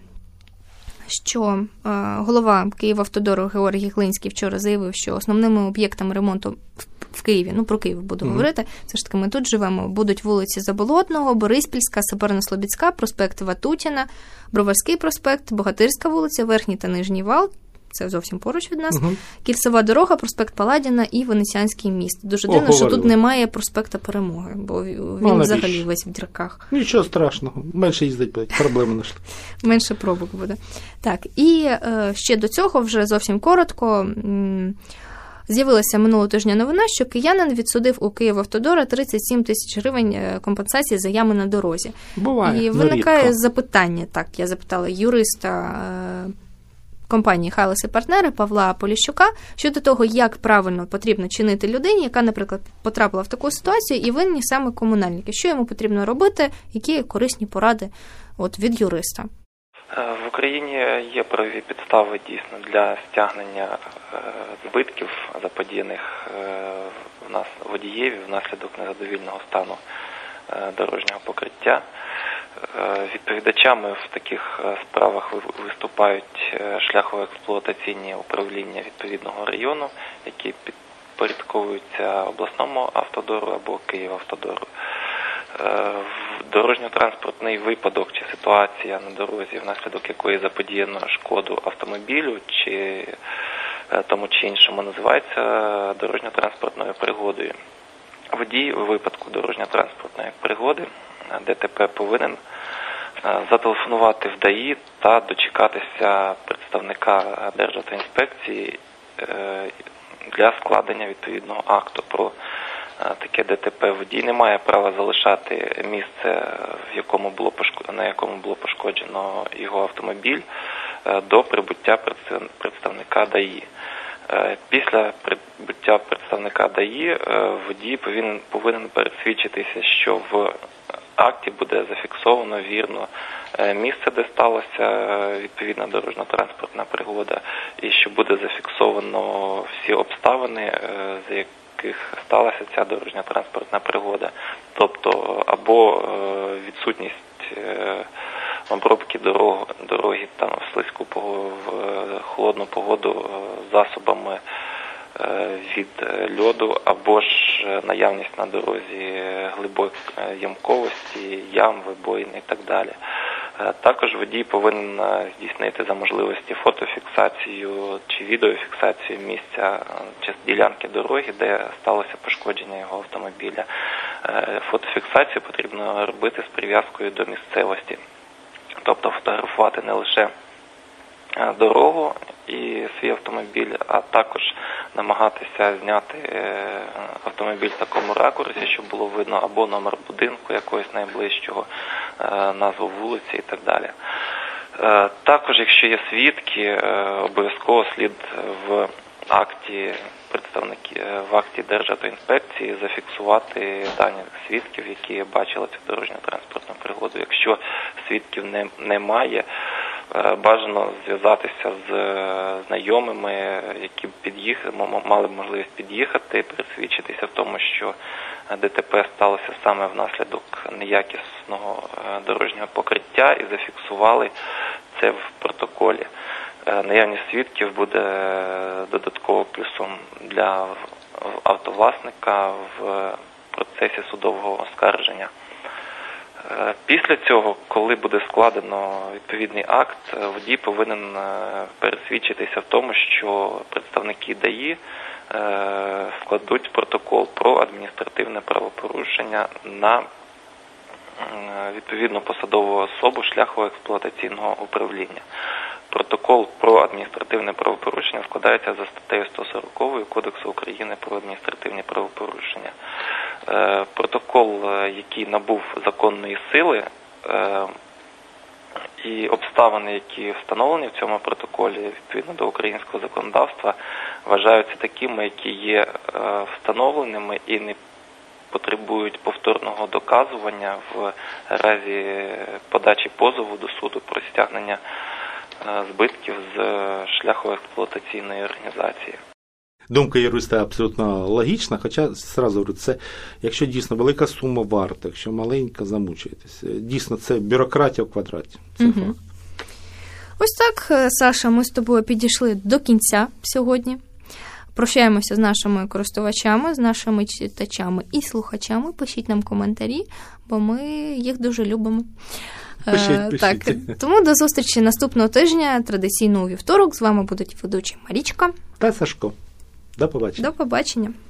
що голова Київавтодору Георгій Глинський вчора заявив, що основними об'єктами ремонту в Києві, ну про Київ буду mm-hmm. говорити, все ж таки ми тут живемо, будуть вулиці Заболотного, Бориспільська, Саперно-Слобідська, проспект Ватутіна, Броварський проспект, Богатирська вулиця, Верхній та Нижній Вал, це зовсім поруч від нас, угу. Кільцева дорога, проспект Паладіна і Венеціанський міст. Дуже дивно, О, що тут немає проспекта Перемоги, бо він ну, взагалі весь в дірках. Нічого страшного, менше їздить, проблеми знайшли. Менше пробок буде. Так, і е, ще до цього, вже зовсім коротко, м- з'явилася минулого тижня новина, що киянин відсудив у Київавтодора тридцять сім тисяч гривень компенсації за ями на дорозі. Буває, і виникає рідко. запитання, так, я запитала юриста е- компанії «Хайлес і партнери» Павла Поліщука щодо того, як правильно потрібно чинити людині, яка, наприклад, потрапила в таку ситуацію, і винні саме комунальники. Що йому потрібно робити, які корисні поради от, від юриста? В Україні є правові підстави дійсно для стягнення збитків, заподіяних в нас водієві внаслідок незадовільного стану дорожнього покриття. Відповідачами в таких справах виступають шляхово-експлуатаційні управління відповідного району, які підпорядковуються обласному автодору або Київавтодору. Дорожньо-транспортний випадок чи ситуація на дорозі, внаслідок якої заподіяно шкоду автомобілю чи тому чи іншому, називається дорожньо-транспортною пригодою. Водій у випадку дорожньо-транспортної пригоди ДТП повинен зателефонувати в ДАІ та дочекатися представника Державтоінспекції для складення відповідного акту про таке ДТП. Водій не має права залишати місце, в якому було на якому було пошкоджено його автомобіль, до прибуття представника ДАІ. Після прибуття представника ДАІ водій повинен, повинен пересвідчитися, що в акті буде зафіксовано вірно місце, де сталася відповідна дорожньо-транспортна пригода, і що буде зафіксовано всі обставини, за яких сталася ця дорожньо-транспортна пригода. Тобто або відсутність обробки дорог, дороги там, в слизьку погоду, в холодну погоду засобами від льоду, або ж наявність на дорозі глибокої ямковості, ям, вибоїн і так далі. Також водій повинен здійснити за можливості фотофіксацію чи відеофіксацію місця чи ділянки дороги, де сталося пошкодження його автомобіля. Фотофіксацію потрібно робити з прив'язкою до місцевості, тобто фотографувати не лише дорогу і свій автомобіль, а також намагатися зняти автомобіль в такому ракурсі, щоб було видно або номер будинку якогось найближчого, назву вулиці і так далі. Також, якщо є свідки, обов'язково слід в акті представники в акті Державтоінспекції зафіксувати дані свідків, які бачили цю дорожньо-транспортну пригоду. Якщо свідків не, немає, бажано зв'язатися з знайомими, які під'їхали, мали б можливість під'їхати, пересвідчитися в тому, що ДТП сталося саме внаслідок неякісного дорожнього покриття, і зафіксували це в протоколі. Наявність свідків буде додатково плюсом для автовласника в процесі судового оскарження. Після цього, коли буде складено відповідний акт, водій повинен пересвідчитися в тому, що представники ДАІ складуть протокол про адміністративне правопорушення на відповідну посадову особу шляхово-експлуатаційного управління. Протокол про адміністративне правопорушення складається за статтею сто сорок Кодексу України про адміністративні правопорушення. Протокол, який набув законної сили, і обставини, які встановлені в цьому протоколі відповідно до українського законодавства, вважаються такими, які є встановленими і не потребують повторного доказування в разі подачі позову до суду про стягнення збитків з шляхоексплуатаційної організації. Думка юриста абсолютно логічна, хоча, зразу говорю, це, якщо дійсно велика сума варта, якщо маленька, замучуєтесь. Дійсно, це бюрократія в квадраті. Це угу. факт. Ось так, Саша, ми з тобою підійшли до кінця сьогодні. Прощаємося з нашими користувачами, з нашими читачами і слухачами. Пишіть нам коментарі, бо ми їх дуже любимо. Пишіть, пишіть. Так, тому до зустрічі наступного тижня, традиційно у вівторок. З вами будуть ведучі Марічка та Сашко. До побачення. До побачення.